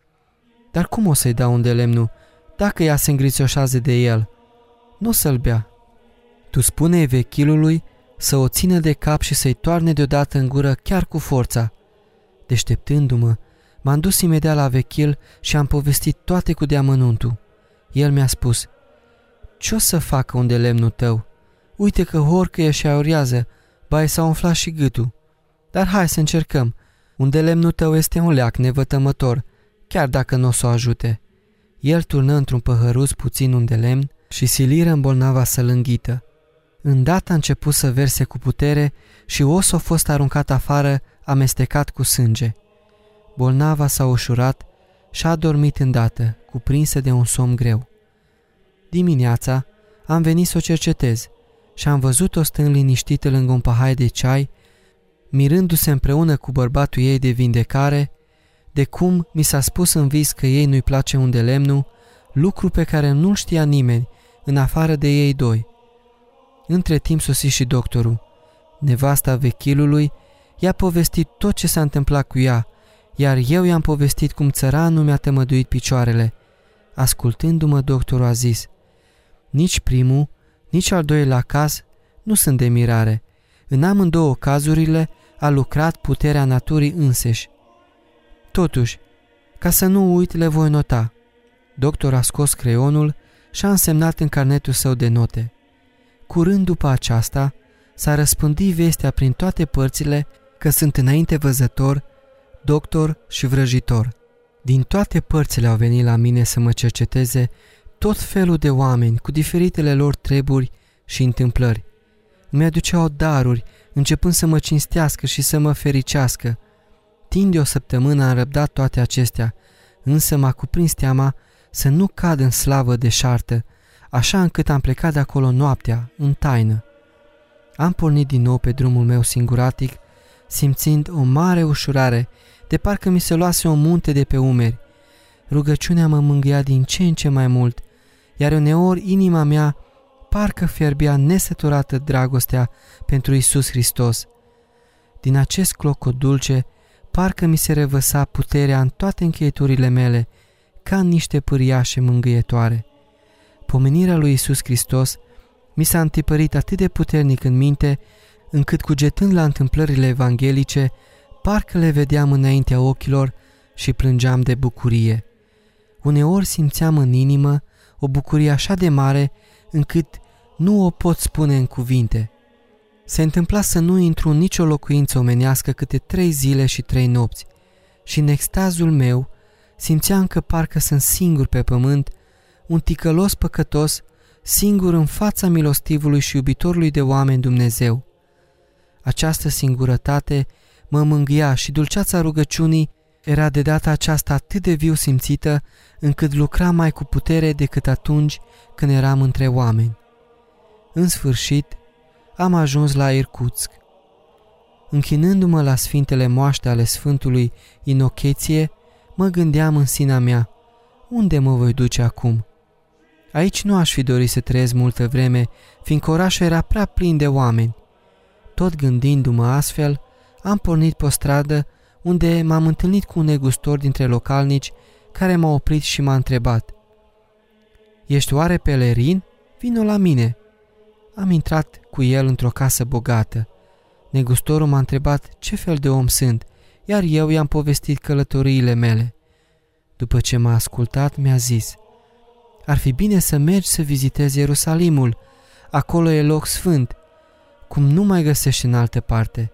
Speaker 1: Dar cum o să-i dau un de lemnul dacă ea se îngrițoșează de el? Nu o să-l bea. Tu spune vechilului să o țină de cap și să-i toarne deodată în gură chiar cu forța. Deșteptându-mă, m-am dus imediat la vechil și am povestit toate cu deamănuntul. El mi-a spus: ce o să facă un de lemnul tău? Uite că horcăie și aurează, ba s-a umflat și gâtul. Dar hai să încercăm. Un de lemnul tău este un leac nevătămător, chiar dacă nu o să o ajute. El turnă într-un păhăruț puțin un de lemn și siliră în bolnava să-l înghită. Îndată a început să verse cu putere și osul a fost aruncat afară, amestecat cu sânge. Bolnava s-a ușurat și a adormit îndată, cuprinsă de un somn greu. Dimineața am venit să o cercetez și am văzut-o stând liniștită lângă un pahar de ceai, mirându-se împreună cu bărbatul ei de vindecare, de cum mi s-a spus în vis că ei nu-i place un de lemnul, lucru pe care nu știa nimeni, în afară de ei doi. Între timp sosi și doctorul. Nevasta vechilului i-a povestit tot ce s-a întâmplat cu ea, iar eu i-am povestit cum țăranul mi-a tămăduit picioarele. Ascultându-mă, doctorul a zis: nici primul, nici al doilea caz nu sunt de mirare. În amândouă cazurile a lucrat puterea naturii înseși. Totuși, ca să nu uit, le voi nota. Doctorul a scos creionul și a însemnat în carnetul său de note. Curând după aceasta, s-a răspândit vestea prin toate părțile că sunt înainte văzător, doctor și vrăjitor. Din toate părțile au venit la mine să mă cerceteze tot felul de oameni cu diferitele lor treburi și întâmplări. Îmi aduceau daruri, începând să mă cinstească și să mă fericească. Timp de o săptămână am răbdat toate acestea, însă m-a cuprins teama să nu cad în slavă deșartă, așa încât am plecat de acolo noaptea, în taină. Am pornit din nou pe drumul meu singuratic, simțind o mare ușurare, de parcă mi se luase o munte de pe umeri. Rugăciunea mă mângâia din ce în ce mai mult, iar uneori inima mea parcă fierbea nesăturată dragostea pentru Iisus Hristos. Din acest clocot dulce, parcă mi se revăsa puterea în toate încheieturile mele, ca în niște pâriașe mângâietoare. Pomenirea lui Iisus Hristos mi s-a întipărit atât de puternic în minte, încât cugetând la întâmplările evanghelice, parcă le vedeam înaintea ochilor și plângeam de bucurie. Uneori simțeam în inimă o bucurie așa de mare, încât nu o pot spune în cuvinte. Se întâmpla să nu intru în nicio locuință omenească câte trei zile și trei nopți și în extazul meu simțeam că parcă sunt singur pe pământ, un ticălos păcătos, singur în fața milostivului și iubitorului de oameni Dumnezeu. Această singurătate mă mângâia și dulceața rugăciunii era de data aceasta atât de viu simțită, încât lucra mai cu putere decât atunci când eram între oameni. În sfârșit, am ajuns la Irkutsk. Închinându-mă la sfintele moaște ale Sfântului Inocheție, mă gândeam în sinea mea: unde mă voi duce acum? Aici nu aș fi dorit să trăiesc multă vreme, fiindcă orașul era prea plin de oameni. Tot gândindu-mă astfel, am pornit pe o stradă unde m-am întâlnit cu un negustor dintre localnici care m-a oprit și m-a întrebat: ești oare pelerin? Vino la mine. Am intrat cu el într-o casă bogată. Negustorul m-a întrebat ce fel de om sunt, iar eu i-am povestit călătoriile mele. După ce m-a ascultat, mi-a zis: ar fi bine să mergi să vizitezi Ierusalimul, acolo e loc sfânt, cum nu mai găsești în altă parte.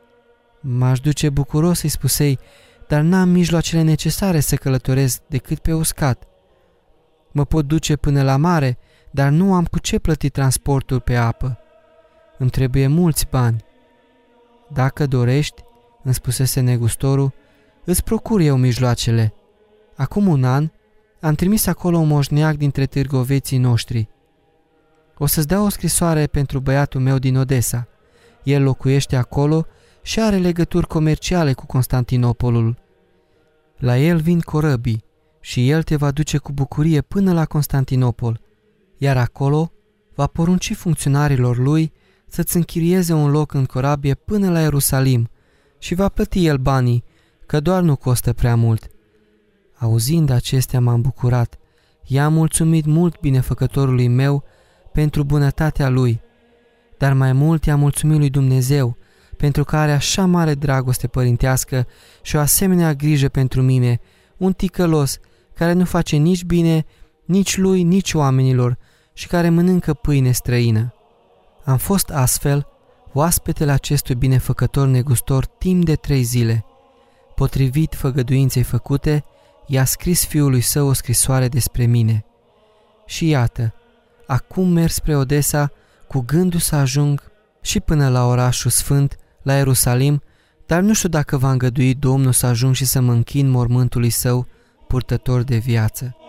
Speaker 1: M-aș duce bucuros, îi spusei, dar n-am mijloacele necesare să călătoresc decât pe uscat. Mă pot duce până la mare, dar nu am cu ce plăti transportul pe apă. Îmi trebuie mulți bani. Dacă dorești, îmi spusese negustorul, îți procur eu mijloacele. Acum un an am trimis acolo un moșneac dintre târgoveții noștri. O să-ți dau o scrisoare pentru băiatul meu din Odessa. El locuiește acolo și are legături comerciale cu Constantinopolul. La el vin corăbii și el te va duce cu bucurie până la Constantinopol, iar acolo va porunci funcționarilor lui să-ți închirieze un loc în corabie până la Ierusalim și va plăti el banii, că doar nu costă prea mult. Auzind acestea m-am bucurat. I-am mulțumit mult binefăcătorului meu pentru bunătatea lui, dar mai mult i-am mulțumit lui Dumnezeu pentru că are așa mare dragoste părintească și o asemenea grijă pentru mine, un ticălos care nu face nici bine, nici lui, nici oamenilor și care mănâncă pâine străină. Am fost astfel oaspetele acestui binefăcător negustor timp de trei zile. Potrivit făgăduinței făcute, i-a scris fiului său o scrisoare despre mine. Și iată, acum merg spre Odessa cu gândul să ajung și până la orașul sfânt, la Ierusalim, dar nu știu dacă va îngădui Domnul să ajung și să mă închin mormântului său, purtător de viață.